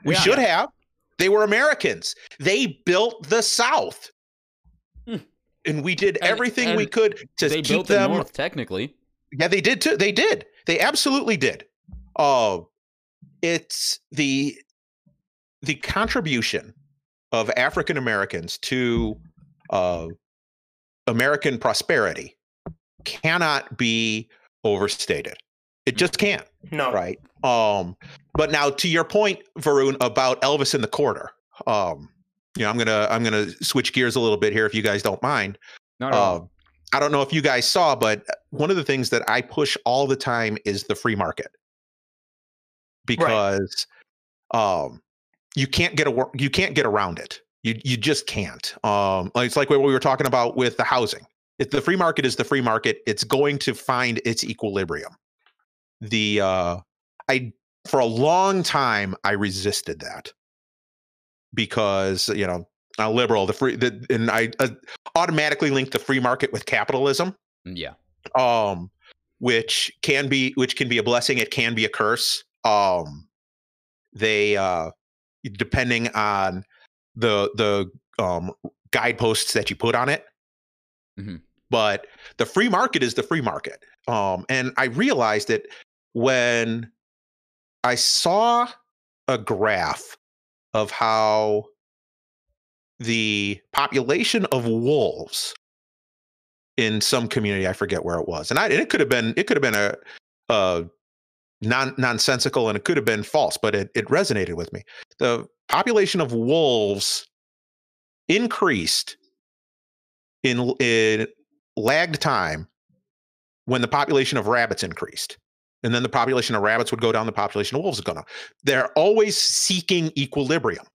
We Yeah. should have. They were Americans. They built the South. Hmm. And we did And- everything and we could to they keep built the them. North, technically. Yeah, they did too. They did. They absolutely did. Uh, it's the the contribution of African Americans to uh, American prosperity cannot be overstated. It just can't. No. Right. Um, but now to your point, Varun, about Elvis in the Quarter. Um, you know, I'm gonna I'm gonna switch gears a little bit here if you guys don't mind. Not at all. Um, I don't know if you guys saw, but one of the things that I push all the time is the free market, because um, you can't get a you can't get around it. You you just can't. Um, it's like what we were talking about with the housing. If the free market is the free market, it's going to find its equilibrium. The uh, I for a long time I resisted that because you know a liberal the free the, and I uh, automatically linked the free market with capitalism. Yeah. Um, which can be which can be a blessing. It can be a curse. Um, they uh, depending on the the um, guideposts that you put on it. Mm-hmm. But the free market is the free market. Um, and I realized it when I saw a graph of how the population of wolves in some community, I forget where it was, and, I, and it could have been it could have been a, a non nonsensical, and it could have been false, but it, it resonated with me. The population of wolves increased in in lagged time when the population of rabbits increased. And then the population of rabbits would go down, the population of wolves would go down. They're always seeking equilibrium.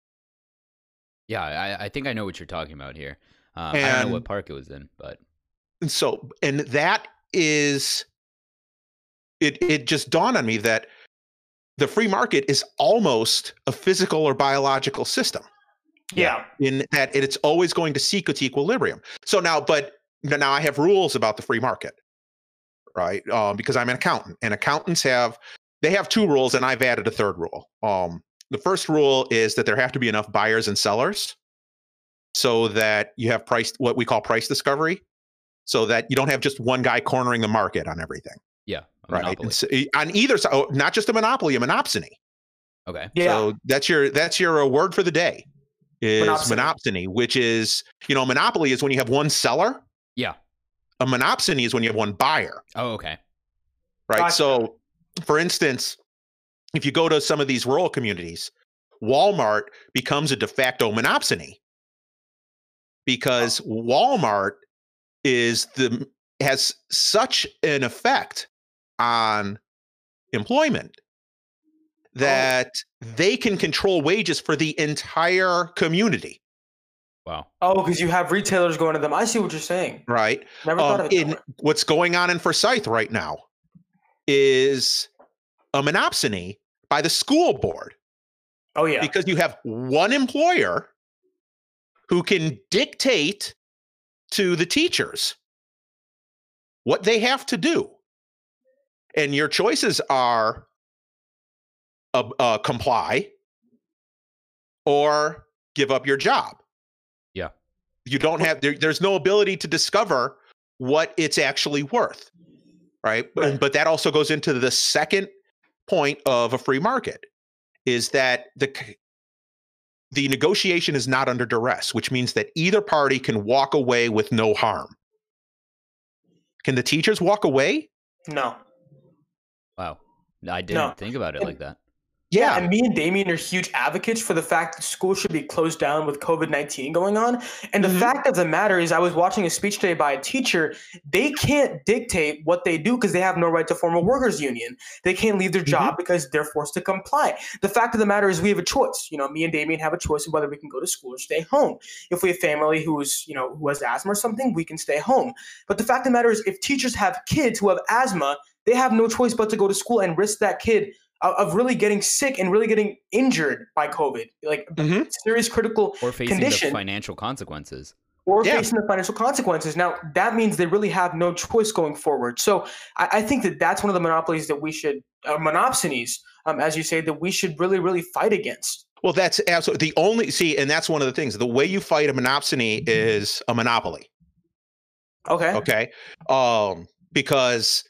Yeah, I, I think I know what you're talking about here. Um, I don't And- know what park it was in, but And so, and that is, it, it just dawned on me that the free market is almost a physical or biological system Yeah. in that it's always going to seek its equilibrium. So now, but now I have rules about the free market, right? Um, because I'm an accountant, and accountants have, they have two rules, and I've added a third rule. Um, the first rule is that there have to be enough buyers and sellers so that you have price, what we call price discovery, so that you don't have just one guy cornering the market on everything, yeah, a right? monopoly. And so, on either side, oh, not just a monopoly, a monopsony. Okay. Yeah. So that's your that's your uh, word for the day is Monopsony. monopsony, which is, you know, monopoly is when you have one seller. Yeah. A monopsony is when you have one buyer, Oh, okay. right? Gotcha. So, for instance, if you go to some of these rural communities, Walmart becomes a de facto monopsony because Walmart is the has such an effect on employment that they can control wages for the entire community, Wow. Oh, because you have retailers going to them. I see what you're saying. right? Never thought Um, of it. that in way. what's going on in Forsyth right now is a monopsony by the school board Oh yeah. because you have one employer who can dictate to the teachers what they have to do. And your choices are uh, uh, comply or give up your job. Yeah. You don't have, there, there's no ability to discover what it's actually worth, right? Right. But, but that also goes into the second point of a free market is that the c- the negotiation is not under duress, which means that either party can walk away with no harm. Can the teachers walk away? No. Wow. I didn't No. think about it And- like that. Yeah, and me and Damien are huge advocates for the fact that schools should be closed down with COVID nineteen going on. And the Mhm. fact of the matter is, I was watching a speech today by a teacher. They can't dictate what they do because they have no right to form a workers' union. They can't leave their job because they're forced to comply. The fact of the matter is, we have a choice. You know, me and Damien have a choice of whether we can go to school or stay home. If we have family who's, you know, who has asthma or something, we can stay home. But the fact of the matter is, if teachers have kids who have asthma, they have no choice but to go to school and risk that kid of- of really getting sick and really getting injured by COVID, like Mhm. serious critical Or facing condition, the financial consequences. or Yeah. facing the financial consequences. Now, that means they really have no choice going forward. So I, I think that that's one of the monopolies that we should, uh, monopsonies um, as you say, that we should really, really fight against. Well, that's absolutely the only see, and that's one of the things. The way you fight a monopsony is a monopoly. Okay. Okay. Um, because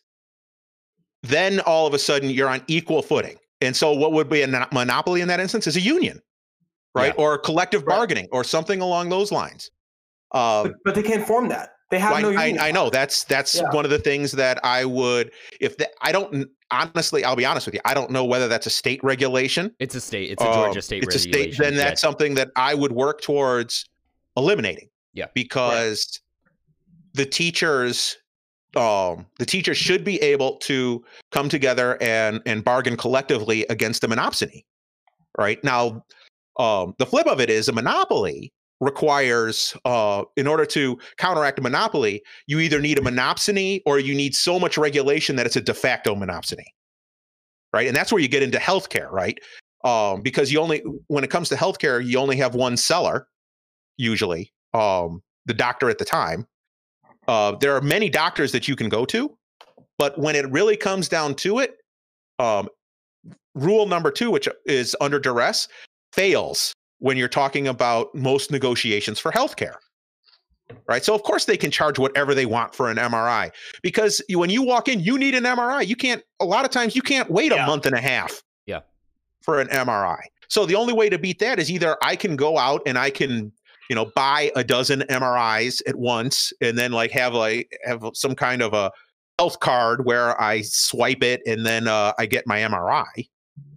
then all of a sudden you're on equal footing. And so what would be a monopoly in that instance is a union, right? Yeah. Or collective bargaining, right, or something along those lines. Um, but, but they can't form that. They have I, no union. I, I know that's that's yeah. one of the things that I would, if the, I don't honestly, I'll be honest with you, I don't know whether that's a state regulation. It's a state. It's a Georgia um, state it's regulation. A state, then that's yeah. something that I would work towards eliminating. Yeah, because right. the teachers. Um, the teachers should be able to come together and and bargain collectively against a monopsony. Right now, um, the flip of it is a monopoly requires, uh, in order to counteract a monopoly, you either need a monopsony or you need so much regulation that it's a de facto monopsony. Right, and that's where you get into healthcare, right? Um, because you only, when it comes to healthcare, you only have one seller, usually, um, the doctor at the time. Uh, there are many doctors that you can go to, but when it really comes down to it, um, rule number two, which is under duress, fails when you're talking about most negotiations for healthcare, right? So of course they can charge whatever they want for an M R I, because when you walk in, you need an M R I. You can't, a lot of times you can't wait a yeah. month and a half yeah. for an M R I. So the only way to beat that is either I can go out and I can, you know, buy a dozen M R Is at once and then like have like have some kind of a health card where I swipe it and then uh, I get my M R I.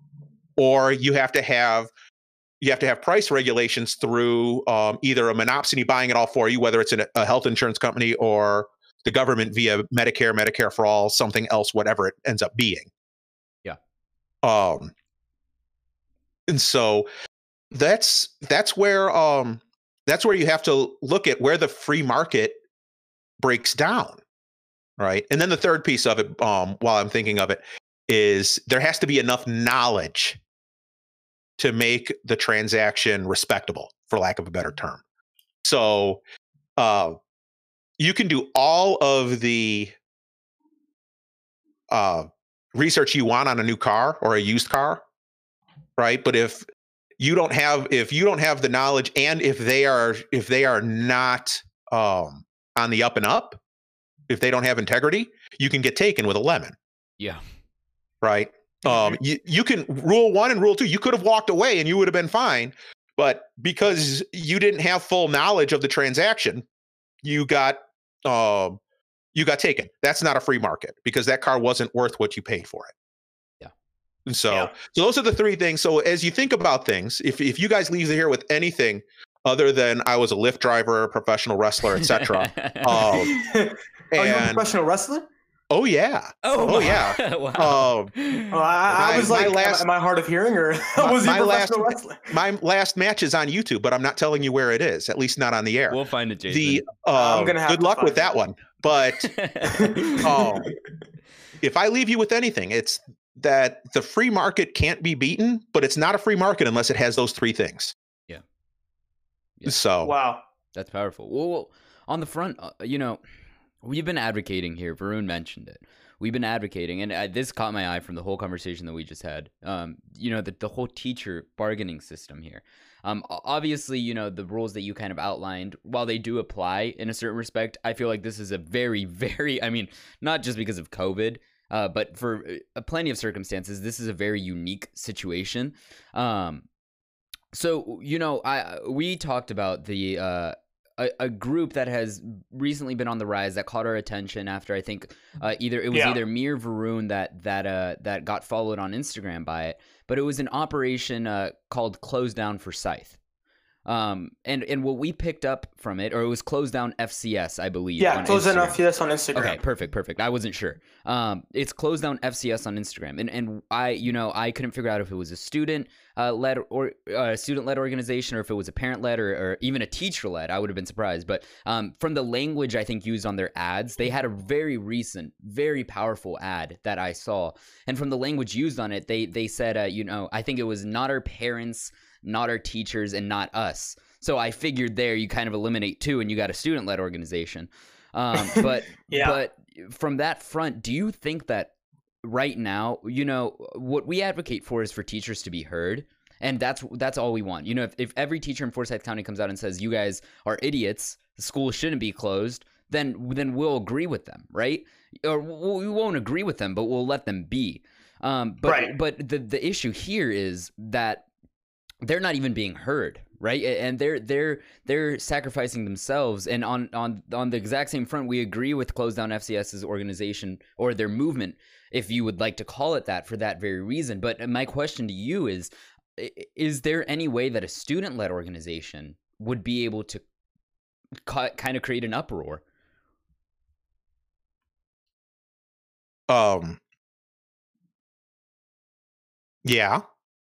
Or you have to have you have to have price regulations through um, either a monopsony buying it all for you, whether it's an, a health insurance company or the government via Medicare, Medicare for all, something else, whatever it ends up being. Yeah. Um. And so that's that's where um. That's where you have to look at where the free market breaks down, right? And then the third piece of it, um, while I'm thinking of it, is there has to be enough knowledge to make the transaction respectable, for lack of a better term. So uh, you can do all of the uh, research you want on a new car or a used car, right? But if you don't have, if you don't have the knowledge, and if they are, if they are not um, on the up and up, if they don't have integrity, you can get taken with a lemon. Yeah. Right. Um, you, you can rule one and rule two. You could have walked away and you would have been fine, but because you didn't have full knowledge of the transaction, you got, um, you got taken. That's not a free market because that car wasn't worth what you paid for it. And so, yeah. so those are the three things. So as you think about things, if if you guys leave here with anything other than I was a Lyft driver, a professional wrestler, et cetera. um, oh, you're a professional wrestler? Oh yeah. Oh, oh yeah. wow. Um, oh, I, I was my, like, my last, am I hard of hearing, or was he a professional last, wrestler? My last match is on YouTube, but I'm not telling you where it is. At least not on the air. We'll find it, Jason. The uh, I'm gonna have good luck with it. That one. But um, if I leave you with anything, it's that the free market can't be beaten, but it's not a free market unless it has those three things. Yeah. yeah. So wow, that's powerful. Well, on the front, uh, you know, we've been advocating here. Varun mentioned it. We've been advocating, and uh, this caught my eye from the whole conversation that we just had. Um, you know, the, the whole teacher bargaining system here. Um, obviously, you know, the rules that you kind of outlined, while they do apply in a certain respect, I feel like this is a very, very, I mean, not just because of COVID, Uh, but for uh, plenty of circumstances, this is a very unique situation. Um, so, you know, I we talked about the uh, a, a group that has recently been on the rise that caught our attention after I think uh, either it was yeah. either me or Varun that that uh, that got followed on Instagram by it, but it was an operation uh, called Close Down for Scythe. Um, and, and what we picked up from it, or it was Close Down F C S, I believe. Yeah, Close Down F C S on Instagram. Okay, perfect, perfect. I wasn't sure. Um, it's Close Down F C S on Instagram. And, and I, you know, I couldn't figure out if it was a student uh, led or uh, student led organization, or if it was a parent led, or, or even a teacher led. I would have been surprised. But um, from the language I think used on their ads, they had a very recent, very powerful ad that I saw. And from the language used on it, they, they said, uh, you know, I think it was not our parents, not our teachers, and not us. So I figured there you kind of eliminate two and you got a student-led organization. Um, but yeah. but from that front, do you think that right now, you know, what we advocate for is for teachers to be heard. And that's that's all we want. You know, if, if every teacher in Forsyth County comes out and says, you guys are idiots, the school shouldn't be closed, then then we'll agree with them, right? Or we won't agree with them, but we'll let them be. Um, but right. but the, the issue here is that they're not even being heard, right? And they're they're they're sacrificing themselves. And on on on the exact same front, we agree with Close Down FCS's organization, or their movement, if you would like to call it that, for that very reason. But my question to you is, is there any way that a student-led organization would be able to ca- kind of create an uproar? Um. Yeah.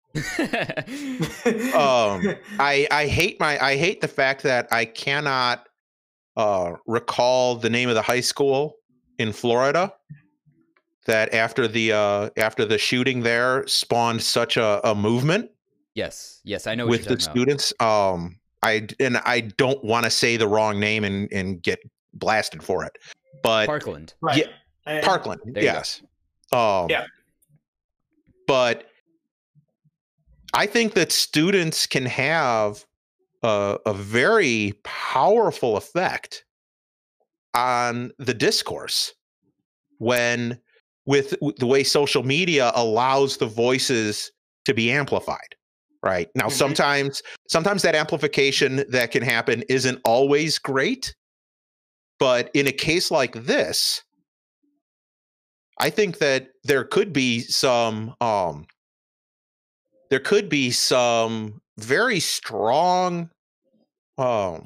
um. I I hate my I hate the fact that I cannot uh recall the name of the high school in Florida that after the uh after the shooting there spawned such a, a movement. Yes, yes, I know what with you're the talking about. students. Um, I and I don't want to say the wrong name and and get blasted for it, but Parkland, right? Yeah, And- Parkland, There you yes. Um, Yeah. But I think that students can have a, a very powerful effect on the discourse when, with, with the way social media allows the voices to be amplified. Right now, Mhm. sometimes sometimes that amplification that can happen isn't always great, but in a case like this, I think that there could be some um, there could be some very strong um,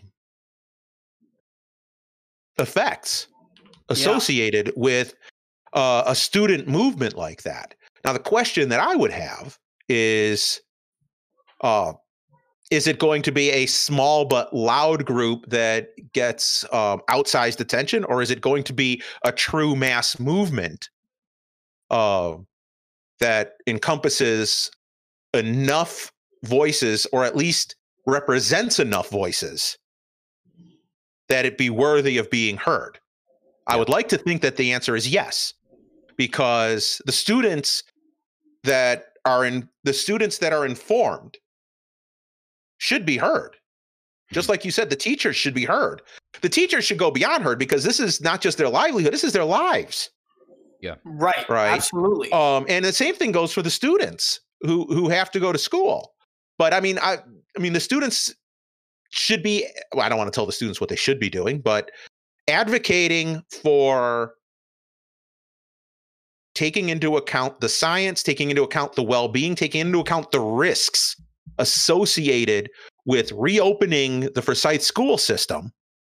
effects associated yeah. with uh, a student movement like that. Now, the question that I would have is, uh, is it going to be a small but loud group that gets um, outsized attention, or is it going to be a true mass movement uh, that encompasses enough voices, or at least represents enough voices, that it be worthy of being heard? Yeah. I would like to think that the answer is yes, because the students that are in the students that are informed should be heard. Just like you said, the teachers should be heard. The teachers should go beyond heard, because this is not just their livelihood, this is their lives. Yeah. Right. Right. Absolutely. Um, and the same thing goes for the students who who have to go to school. But I mean, I I mean, the students should be, well, I don't want to tell the students what they should be doing, but advocating for taking into account the science, taking into account the well-being, taking into account the risks associated with reopening the Forsyth school system,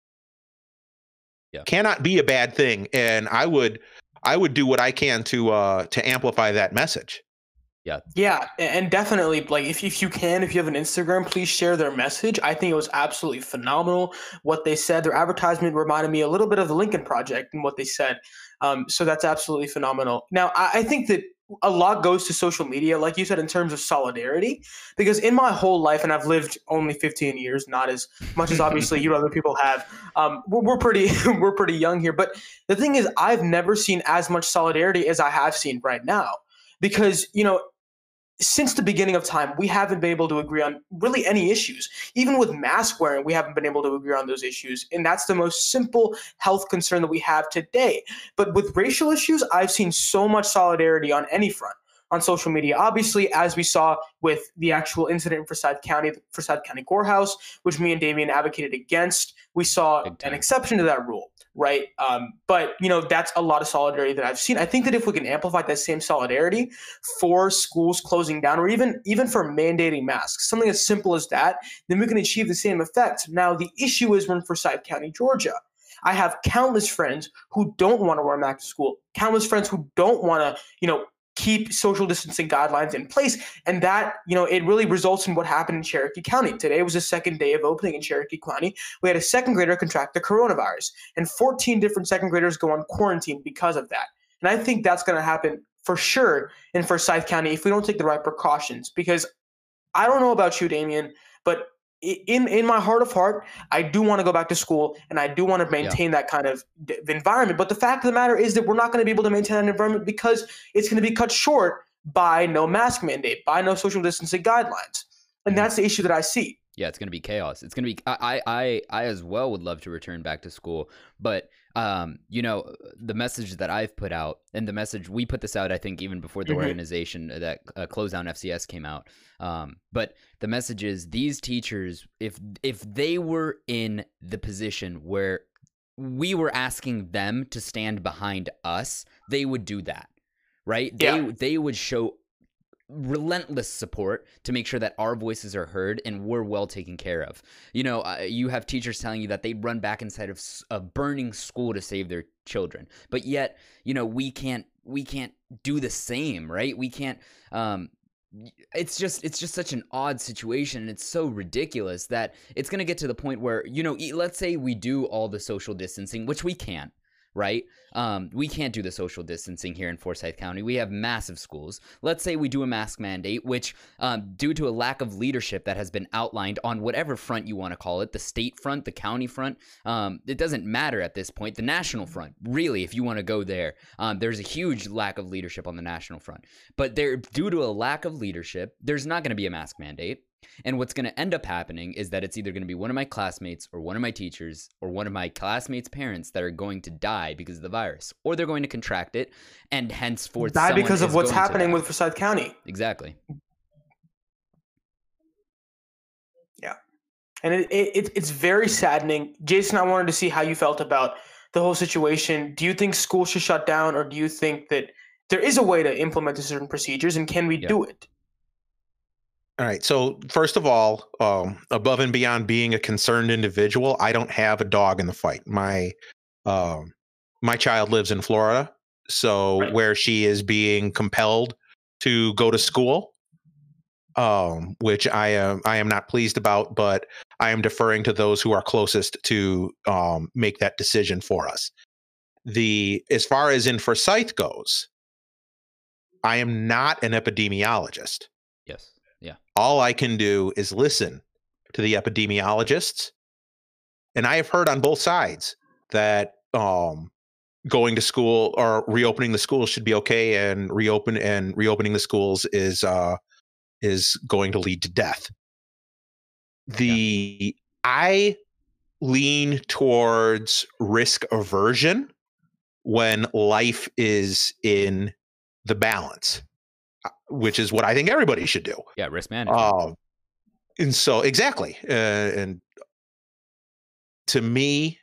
yeah. cannot be a bad thing. And I would, I would do what I can to, uh, to amplify that message. Yeah. Yeah. And definitely, like, if, if you can, if you have an Instagram, please share their message. I think it was absolutely phenomenal what they said. Their advertisement reminded me a little bit of the Lincoln Project and what they said. Um, so that's absolutely phenomenal. Now, I, I think that a lot goes to social media, like you said, in terms of solidarity, because in my whole life, and I've lived only fifteen years, not as much as obviously you other people have. Um, we're, we're pretty, we're pretty young here, but the thing is, I've never seen as much solidarity as I have seen right now, because, you know, since the beginning of time, we haven't been able to agree on really any issues. Even with mask wearing, we haven't been able to agree on those issues. And that's the most simple health concern that we have today. But with racial issues, I've seen so much solidarity on any front on social media. Obviously, as we saw with the actual incident in Forsyth County, the Forsyth County Courthouse, which me and Damien advocated against, we saw an exception to that rule. Right. Um, but, you know, that's a lot of solidarity that I've seen. I think that if we can amplify that same solidarity for schools closing down, or even even for mandating masks, something as simple as that, then we can achieve the same effect. Now, the issue is we're in Forsyth County, Georgia. I have countless friends who don't want to wear a mask to school, countless friends who don't want to, you know, keep social distancing guidelines in place. And that, you know, it really results in what happened in Cherokee County. Today was the second day of opening in Cherokee County. We had a second grader contract the coronavirus, and fourteen different second graders go on quarantine because of that. And I think that's going to happen for sure in Forsyth County if we don't take the right precautions, because I don't know about you, Damien, but in in my heart of heart, I do want to go back to school and I do want to maintain yeah. that kind of d- environment. But the fact of the matter is that we're not going to be able to maintain that environment because it's going to be cut short by no mask mandate, by no social distancing guidelines. And that's the issue that I see. Yeah, it's going to be chaos. It's going to be, I, I, I as well would love to return back to school, but, um, you know, the message that I've put out and the message, we put this out, I think, even before the mm-hmm. organization that uh, Close Down F C S came out. Um, but the message is these teachers, if, if they were in the position where we were asking them to stand behind us, they would do that, right? Yeah. They, they would show relentless support to make sure that our voices are heard and we're well taken care of. You know, uh, you have teachers telling you that they'd run back inside of a burning school to save their children, but yet, you know, we can't, we can't do the same, right? We can't, um, it's just, it's just such an odd situation. And it's so ridiculous that it's going to get to the point where, you know, let's say we do all the social distancing, which we can't. Right? Um, we can't do the social distancing here in Forsyth County. We have massive schools. Let's say we do a mask mandate, which um, due to a lack of leadership that has been outlined on whatever front you want to call it, the state front, the county front, um, it doesn't matter at this point. The national front, really, if you want to go there, um, there's a huge lack of leadership on the national front. But there, due to a lack of leadership, there's not going to be a mask mandate. And what's going to end up happening is that it's either going to be one of my classmates or one of my teachers or one of my classmates' parents that are going to die because of the virus, or they're going to contract it and henceforth die because of what's happening with Forsyth County. Exactly. Yeah. And it, it it's very saddening. Jason, I wanted to see how you felt about the whole situation. Do you think school should shut down, or do you think that there is a way to implement certain procedures, and can we yeah. do it? All right. So first of all, um, above and beyond being a concerned individual, I don't have a dog in the fight. My um, my child lives in Florida, so right. where she is being compelled to go to school, um, which I am I am not pleased about, but I am deferring to those who are closest to um, make that decision for us. The as far as in Forsyth goes, I am not an epidemiologist. Yes. Yeah. All I can do is listen to the epidemiologists. And I have heard on both sides that um, going to school or reopening the schools should be okay, and reopen and reopening the schools is uh, is going to lead to death. The yeah. I lean towards risk aversion when life is in the balance, which is what I think everybody should do. Yeah, risk management. Uh, and so, exactly. Uh, and to me,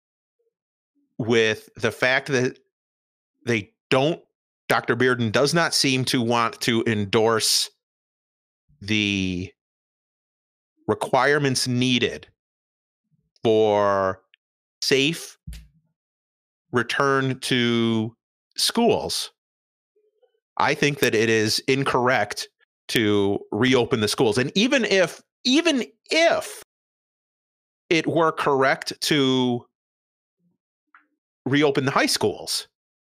with the fact that they don't, Doctor Bearden does not seem to want to endorse the requirements needed for safe return to schools. I think that it is incorrect to reopen the schools. And even if, even if it were correct to reopen the high schools,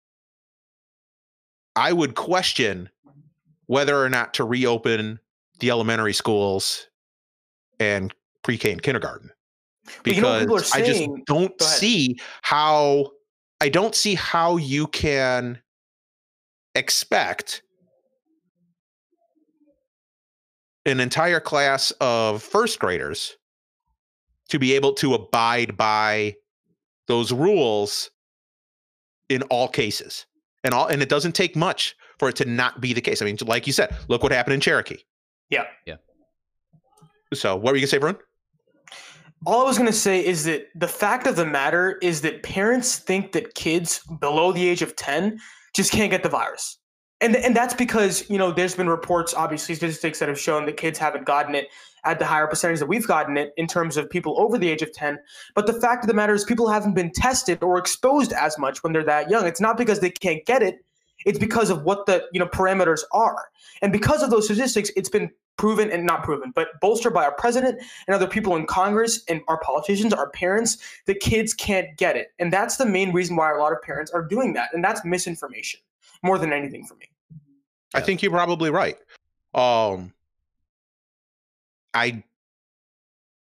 I would question whether or not to reopen the elementary schools and pre-K and kindergarten. Because you know saying, I just don't see how, I don't see how you can expect an entire class of first graders to be able to abide by those rules in all cases. And all, and it doesn't take much for it to not be the case. I mean, like you said, look what happened in Cherokee. Yeah. Yeah. So what were you gonna say, Varun? All I was going to say is that the fact of the matter is that parents think that kids below the age of ten just can't get the virus. And and that's because, you know, there's been reports, obviously statistics that have shown that kids haven't gotten it at the higher percentage that we've gotten it in terms of people over the age of ten. But the fact of the matter is people haven't been tested or exposed as much when they're that young. It's not because they can't get it. It's because of what the, you know, parameters are. And because of those statistics, it's been proven, and not proven, but bolstered by our president and other people in Congress and our politicians, our parents, that kids can't get it. And that's the main reason why a lot of parents are doing that. And that's misinformation more than anything for me. I think you're probably right. Um, I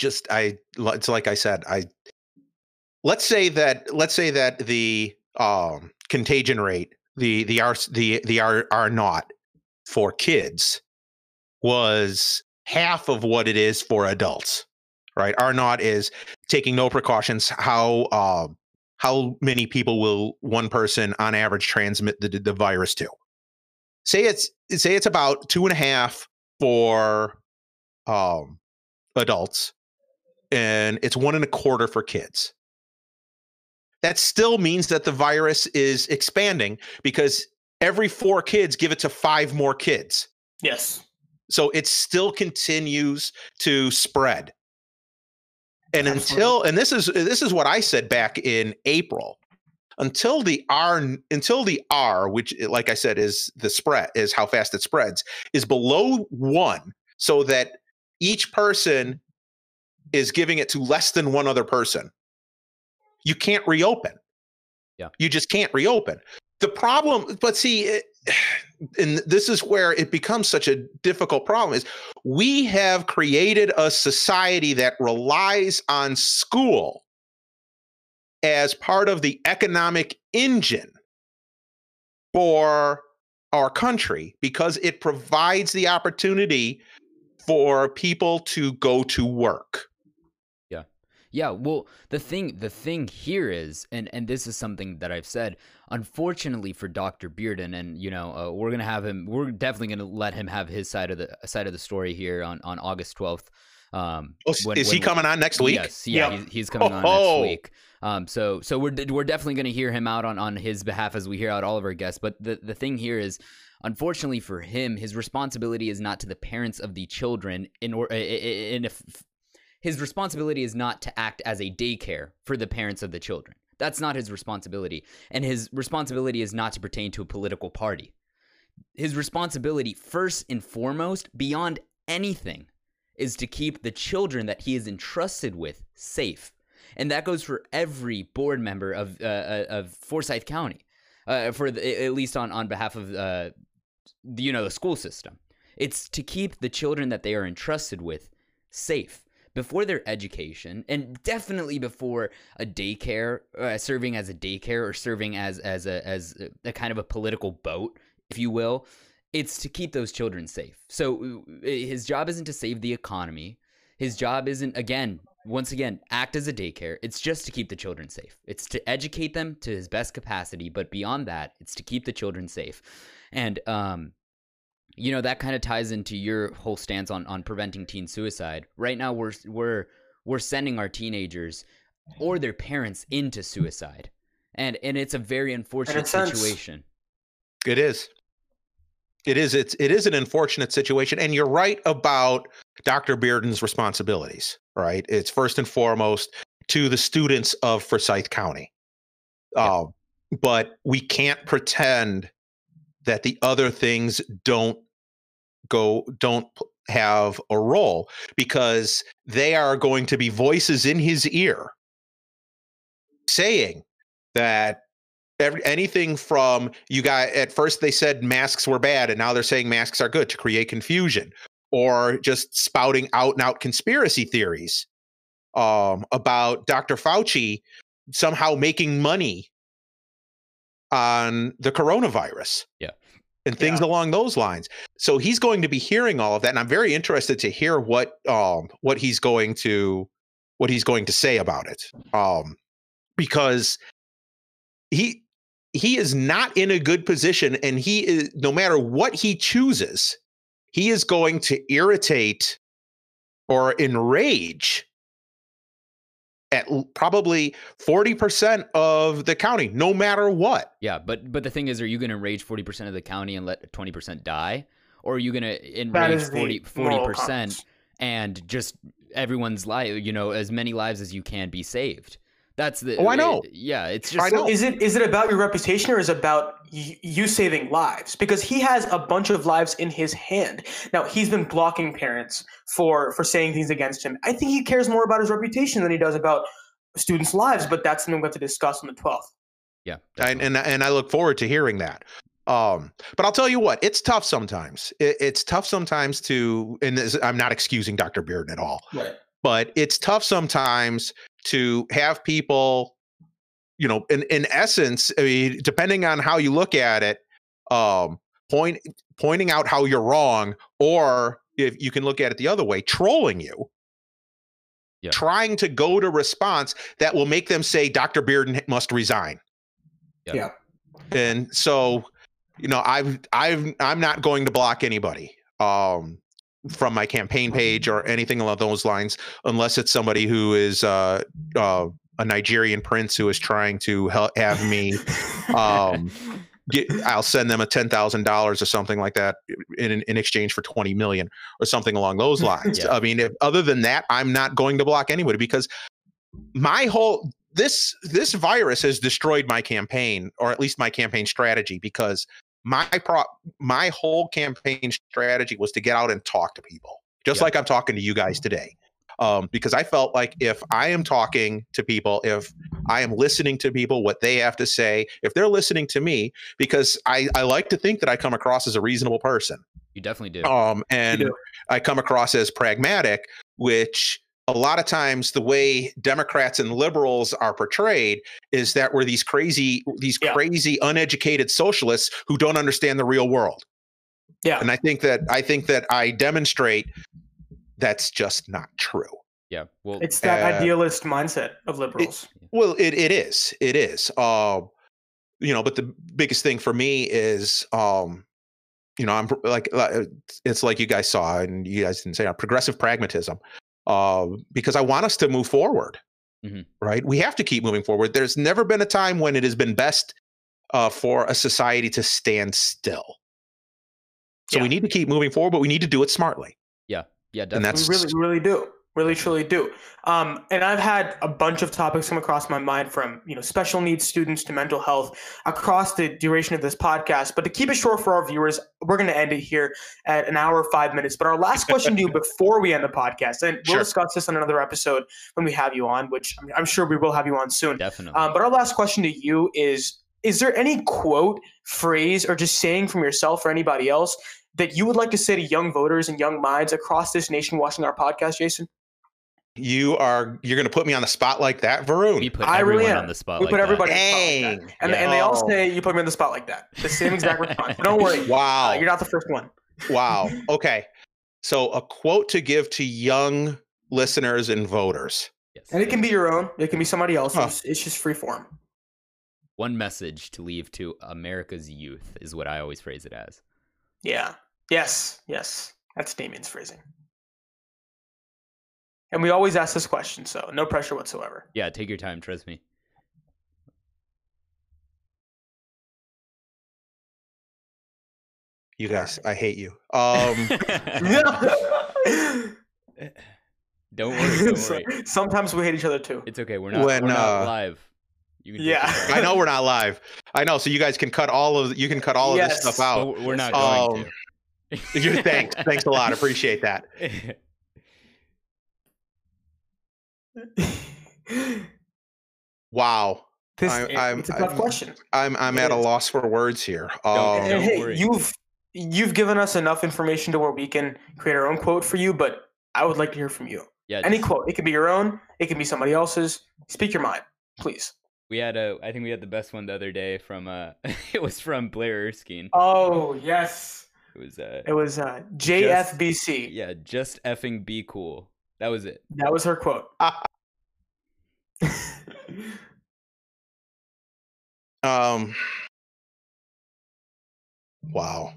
just I it's like I said, I let's say that let's say that the um, contagion rate, the the R the the R R naught for kids was half of what it is for adults, right? R naught is taking no precautions. How uh, how many people will one person on average transmit the, the virus to? Say it's say it's about two and a half for um, adults, and it's one and a quarter for kids. That still means that the virus is expanding because every four kids give it to five more kids. Yes. So it still continues to spread. And Absolutely. until and this is this is what I said back in April. Until the R until the R, which like I said is the spread, is how fast it spreads, is below one, so that each person is giving it to less than one other person, you can't reopen. Yeah. You just can't reopen. The problem, but see, it, and this is where it becomes such a difficult problem, is we have created a society that relies on school as part of the economic engine for our country because it provides the opportunity for people to go to work. Yeah, well, the thing the thing here is, and, and this is something that I've said, unfortunately for Doctor Bearden, and you know, uh, we're gonna have him, we're definitely gonna let him have his side of the side of the story here on, on August twelfth. Um, oh, when, is he when, coming on next week? Yes, yeah, yep. he's, he's coming oh, on oh. next week. Um, so so we're we're definitely gonna hear him out on, on his behalf as we hear out all of our guests. But the the thing here is, unfortunately for him, his responsibility is not to the parents of the children in or in if. His responsibility is not to act as a daycare for the parents of the children. That's not his responsibility. And his responsibility is not to pertain to a political party. His responsibility, first and foremost, beyond anything, is to keep the children that he is entrusted with safe. And that goes for every board member of uh, of Forsyth County, uh, for the, at least on, on behalf of uh, the, you know, the school system. It's to keep the children that they are entrusted with safe. Before their education, and definitely before a daycare, uh, serving as a daycare or serving as as a as a kind of a political boat, if you will, it's to keep those children safe. So his job isn't to save the economy. His job isn't, again, once again, act as a daycare. It's just to keep the children safe. It's to educate them to his best capacity, but beyond that, it's to keep the children safe. And um. You know, that kind of ties into your whole stance on, on preventing teen suicide. Right now, we're we're we're sending our teenagers or their parents into suicide, and and it's a very unfortunate situation. It is. It is. It's it is an unfortunate situation, and you're right about Doctor Bearden's responsibilities. Right, it's first and foremost to the students of Forsyth County, yeah. uh, but we can't pretend that the other things don't go don't have a role, because they are going to be voices in his ear saying that every, anything from you got at first they said masks were bad and now they're saying masks are good to create confusion, or just spouting out and out conspiracy theories um, about Doctor Fauci somehow making money on the coronavirus. Yeah. And things yeah. along those lines. So he's going to be hearing all of that, and I'm very interested to hear what um what he's going to what he's going to say about it. Um, because he he is not in a good position, and he is, no matter what he chooses, he is going to irritate or enrage at probably forty percent of the county, no matter what. Yeah, but but the thing is, are you going to enrage forty percent of the county and let twenty percent die? Or are you going to enrage forty percent and just everyone's life, you know, as many lives as you can be saved? That's the. Oh, I know. It, yeah, it's just. I know. Is it is it about your reputation, or is it about y- you saving lives? Because he has a bunch of lives in his hand. Now, he's been blocking parents for for saying things against him. I think he cares more about his reputation than he does about students' lives. But that's something we have to discuss on the twelfth. Yeah, and, and and I look forward to hearing that. Um, but I'll tell you what, it's tough sometimes. It, it's tough sometimes to, and this, I'm not excusing Doctor Bearden at all. Right. but it's tough sometimes to have people, you know, in, in essence, I mean, depending on how you look at it, um, point pointing out how you're wrong, or if you can look at it the other way, trolling you, yeah. trying to go to response that will make them say Doctor Bearden must resign. Yeah. yeah. And so, you know, I've, I've, I'm not going to block anybody um, from my campaign page or anything along those lines, unless it's somebody who is uh, uh, a Nigerian prince who is trying to help have me. Um, get, I'll send them a ten thousand dollars or something like that in in exchange for twenty million or something along those lines. Yeah. I mean, if, other than that, I'm not going to block anybody, because my whole this this virus has destroyed my campaign, or at least my campaign strategy, because my pro my whole campaign strategy was to get out and talk to people, just yeah. like I'm talking to you guys today. Um, because I felt like if I am talking to people, if I am listening to people, what they have to say, if they're listening to me, because I, I like to think that I come across as a reasonable person. You definitely do. Um, and do. I come across as pragmatic, which a lot of times the way Democrats and liberals are portrayed is that we're these crazy, these yeah. crazy, uneducated socialists who don't understand the real world. Yeah. And I think that I think that I demonstrate that's just not true. Yeah. Well, it's that uh, idealist mindset of liberals. It, well, it, it is. It is. Uh, you know, but the biggest thing for me is, um, you know, I'm like, it's like you guys saw, and you guys didn't say, uh, progressive pragmatism, uh, because I want us to move forward. Mm-hmm. Right. We have to keep moving forward. There's never been a time when it has been best uh, for a society to stand still. So yeah. we need to keep moving forward, but we need to do it smartly. Yeah. Yeah, definitely. And that's, we really, really do. Really, truly do. Um, and I've had a bunch of topics come across my mind, from, you know, special needs students to mental health, across the duration of this podcast. But to keep it short for our viewers, we're going to end it here at an hour, five minutes. But our last question to you before we end the podcast, and we'll sure. discuss this on another episode when we have you on, which I'm sure we will have you on soon. Definitely. Um, but our last question to you is, is there any quote, phrase, or just saying from yourself or anybody else that you would like to say to young voters and young minds across this nation watching our podcast, Jason? You are you're going to put me on the spot like that, Varun? We put I everyone really am. on the spot. We like put that. everybody on the spot like that. And, yeah. and they all Oh. say you put me on the spot like that. The same exact response. But don't worry. Wow. Uh, you're not the first one. Wow. Okay. So a quote to give to young listeners and voters. Yes. And it can be your own. It can be somebody else's. Huh. It's just free form. One message to leave to America's youth is what I always phrase it as. Yeah. Yes. Yes. That's Damien's phrasing. And we always ask this question, so no pressure whatsoever. Yeah, take your time. Trust me. You guys, I hate you. Um, don't worry. Don't worry. Sometimes we hate each other too. It's okay. We're not, when, we're not uh, live. You can yeah, I know we're not live. I know, so you guys can cut all of you can cut all yes. of this stuff out. But we're not going um, to. You're, thanks, thanks a lot. Appreciate that. Wow. This, I, I'm, it's a tough I'm, question. I'm I'm it at is. a loss for words here. Don't, Um, don't hey, worry. you've you've given us enough information to where we can create our own quote for you, but I would like to hear from you. Yeah, Any just, quote. It could be your own. It can be somebody else's. Speak your mind, please. We had a. I think we had the best one the other day from. Uh, it was from Blair Erskine. Oh yes. It was. Uh, it was uh, J F B C. Just, yeah, just effing be cool. That was it. That was her quote. um. Wow.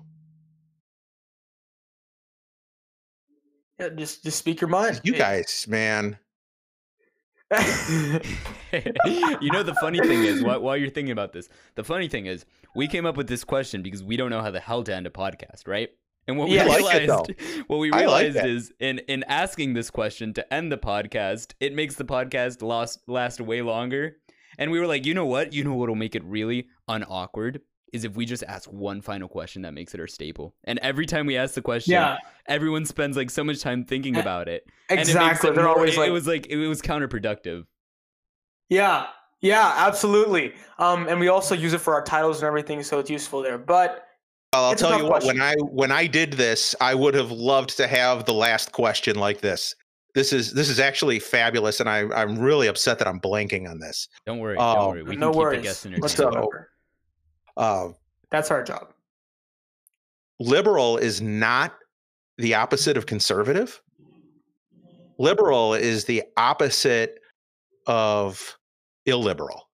Yeah, just just speak your mind. You guys, man. You know, the funny thing is, while, while you're thinking about this, the funny thing is, we came up with this question because we don't know how the hell to end a podcast, right? And what we Yeah, I like it, realized, what we I like realized that. is, in in asking this question to end the podcast, it makes the podcast last last way longer. And we were like, you know what? You know what'll make it really unawkward is if we just ask one final question that makes it our staple. And every time we ask the question, Yeah. everyone spends like so much time thinking about it. And it makes Exactly. it They're more- always it, like, it was like it was counterproductive. yeah, yeah, absolutely. Um, and we also use it for our titles and everything, so it's useful there. But Well, I'll It's a tell tough you what. question. When I when I did this, I would have loved to have the last question like this. this is this is actually fabulous, and I I'm really upset that I'm blanking on this. Don't worry, Uh, don't worry. We no can worries. keep the guests Let's entertained. go. Uh, That's our job. liberal is not the opposite of conservative. Liberal is the opposite of illiberal.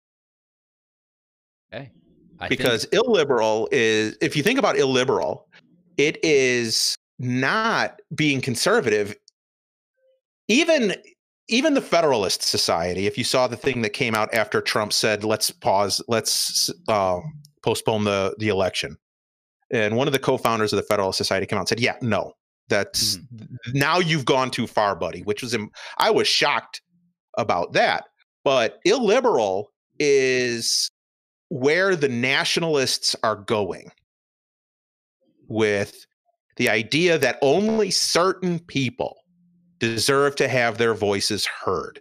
Okay. I Because think, illiberal is, if you think about illiberal, it is not being conservative. Even even the Federalist Society, if you saw the thing that came out after Trump said, let's pause, let's um, postpone the, the election. And one of the co-founders of the Federalist Society came out and said, yeah, no, that's Mhm. now you've gone too far, buddy, which was, im- I was shocked about that. But illiberal is where the nationalists are going with the idea that only certain people deserve to have their voices heard.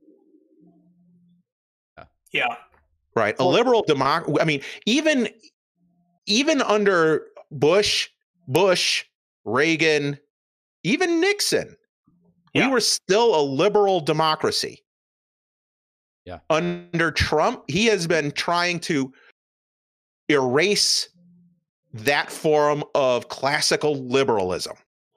Yeah. Right. A Well- liberal democracy. I mean, even even under Bush, Bush, Reagan, even Nixon, Yeah. we were still a liberal democracy. Yeah. Under Trump, he has been trying to erase that form of classical liberalism.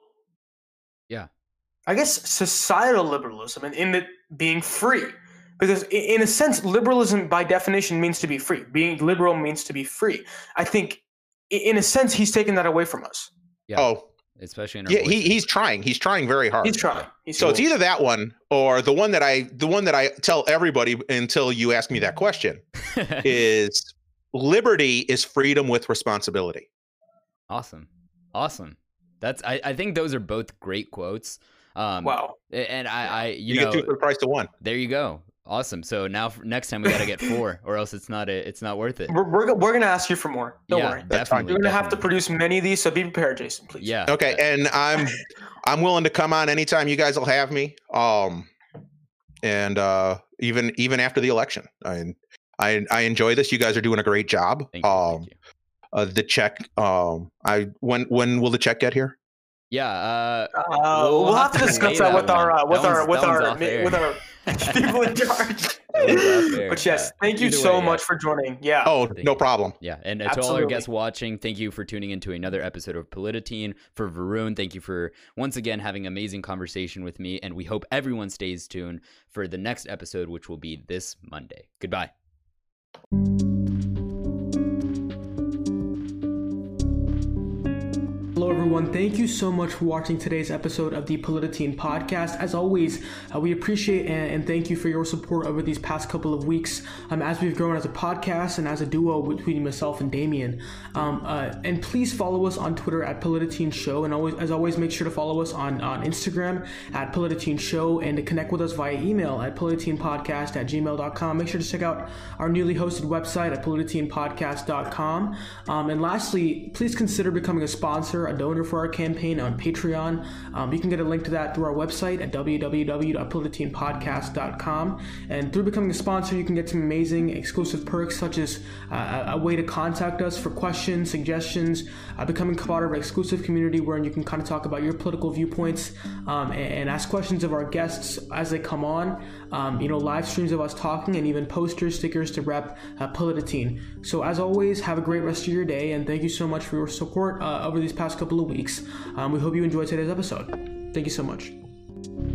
I guess societal liberalism and in it being free. Because i- in a sense, liberalism by definition means to be free. Being liberal means to be free. I think i- in a sense, he's taken that away from us. Yeah. Oh, especially in our yeah, he, voices. he's trying. He's trying very hard. He's trying. He's So it's trying. either that one or the one that I the one that I tell everybody until you ask me that question is liberty is freedom with responsibility. Awesome. Awesome. That's I, I think those are both great quotes. Um Wow. and I, I you, You, know get two for the price of one. there you go. Awesome. So now f- next time we got to get four or else it's not a, it's not worth it. We're, we're, go- we're going to ask you for more. Don't yeah, worry. That's fine. definitely. You're going to have to definitely. produce many of these, so be prepared, Jason, please. Yeah. Okay, and I'm I'm willing to come on anytime you guys will have me. Um and uh even even after the election. I I I enjoy this. You guys are doing a great job. Thank you. um thank you. uh, the check um I when when will the check get here? Yeah, uh Uh, We'll we'll, have have to to discuss delay that with that our uh, one. with That our one's- with that one's our off air. with our people in charge. That one's off air. But yes, Uh, thank you either so way, yeah. much for joining. Yeah. Oh, Thank no you. problem. Yeah, and uh, to all our Absolutely. guests watching, thank you for tuning into another episode of Polititine. For Varun, thank you for once again having amazing conversation with me, and we hope everyone stays tuned for the next episode, which will be this Monday. Goodbye. Hello, everyone. Thank you so much for watching today's episode of the Polititine podcast. As always, uh, we appreciate and, and thank you for your support over these past couple of weeks um, as we've grown as a podcast and as a duo between myself and Damien. Um, uh, and please follow us on Twitter at Polititine Show. And always, as always, make sure to follow us on, on Instagram at Polititine Show and to connect with us via email at politinepodcast at gmail dot com. Make sure to check out our newly hosted website at politinepodcast dot com. Um, and lastly, please consider becoming a sponsor, a donor for our campaign on Patreon. Um, you can get a link to that through our website at w w w dot politinepodcast dot com. And through becoming a sponsor, you can get some amazing exclusive perks such as uh, a way to contact us for questions, suggestions, uh, becoming part of an exclusive community where you can kind of talk about your political viewpoints um, and, and ask questions of our guests as they come on. Um, you know, live streams of us talking and even posters, stickers to rep uh, Polititine. So as always, have a great rest of your day and thank you so much for your support uh, over these past couple of weeks. Um, we hope you enjoyed today's episode. Thank you so much.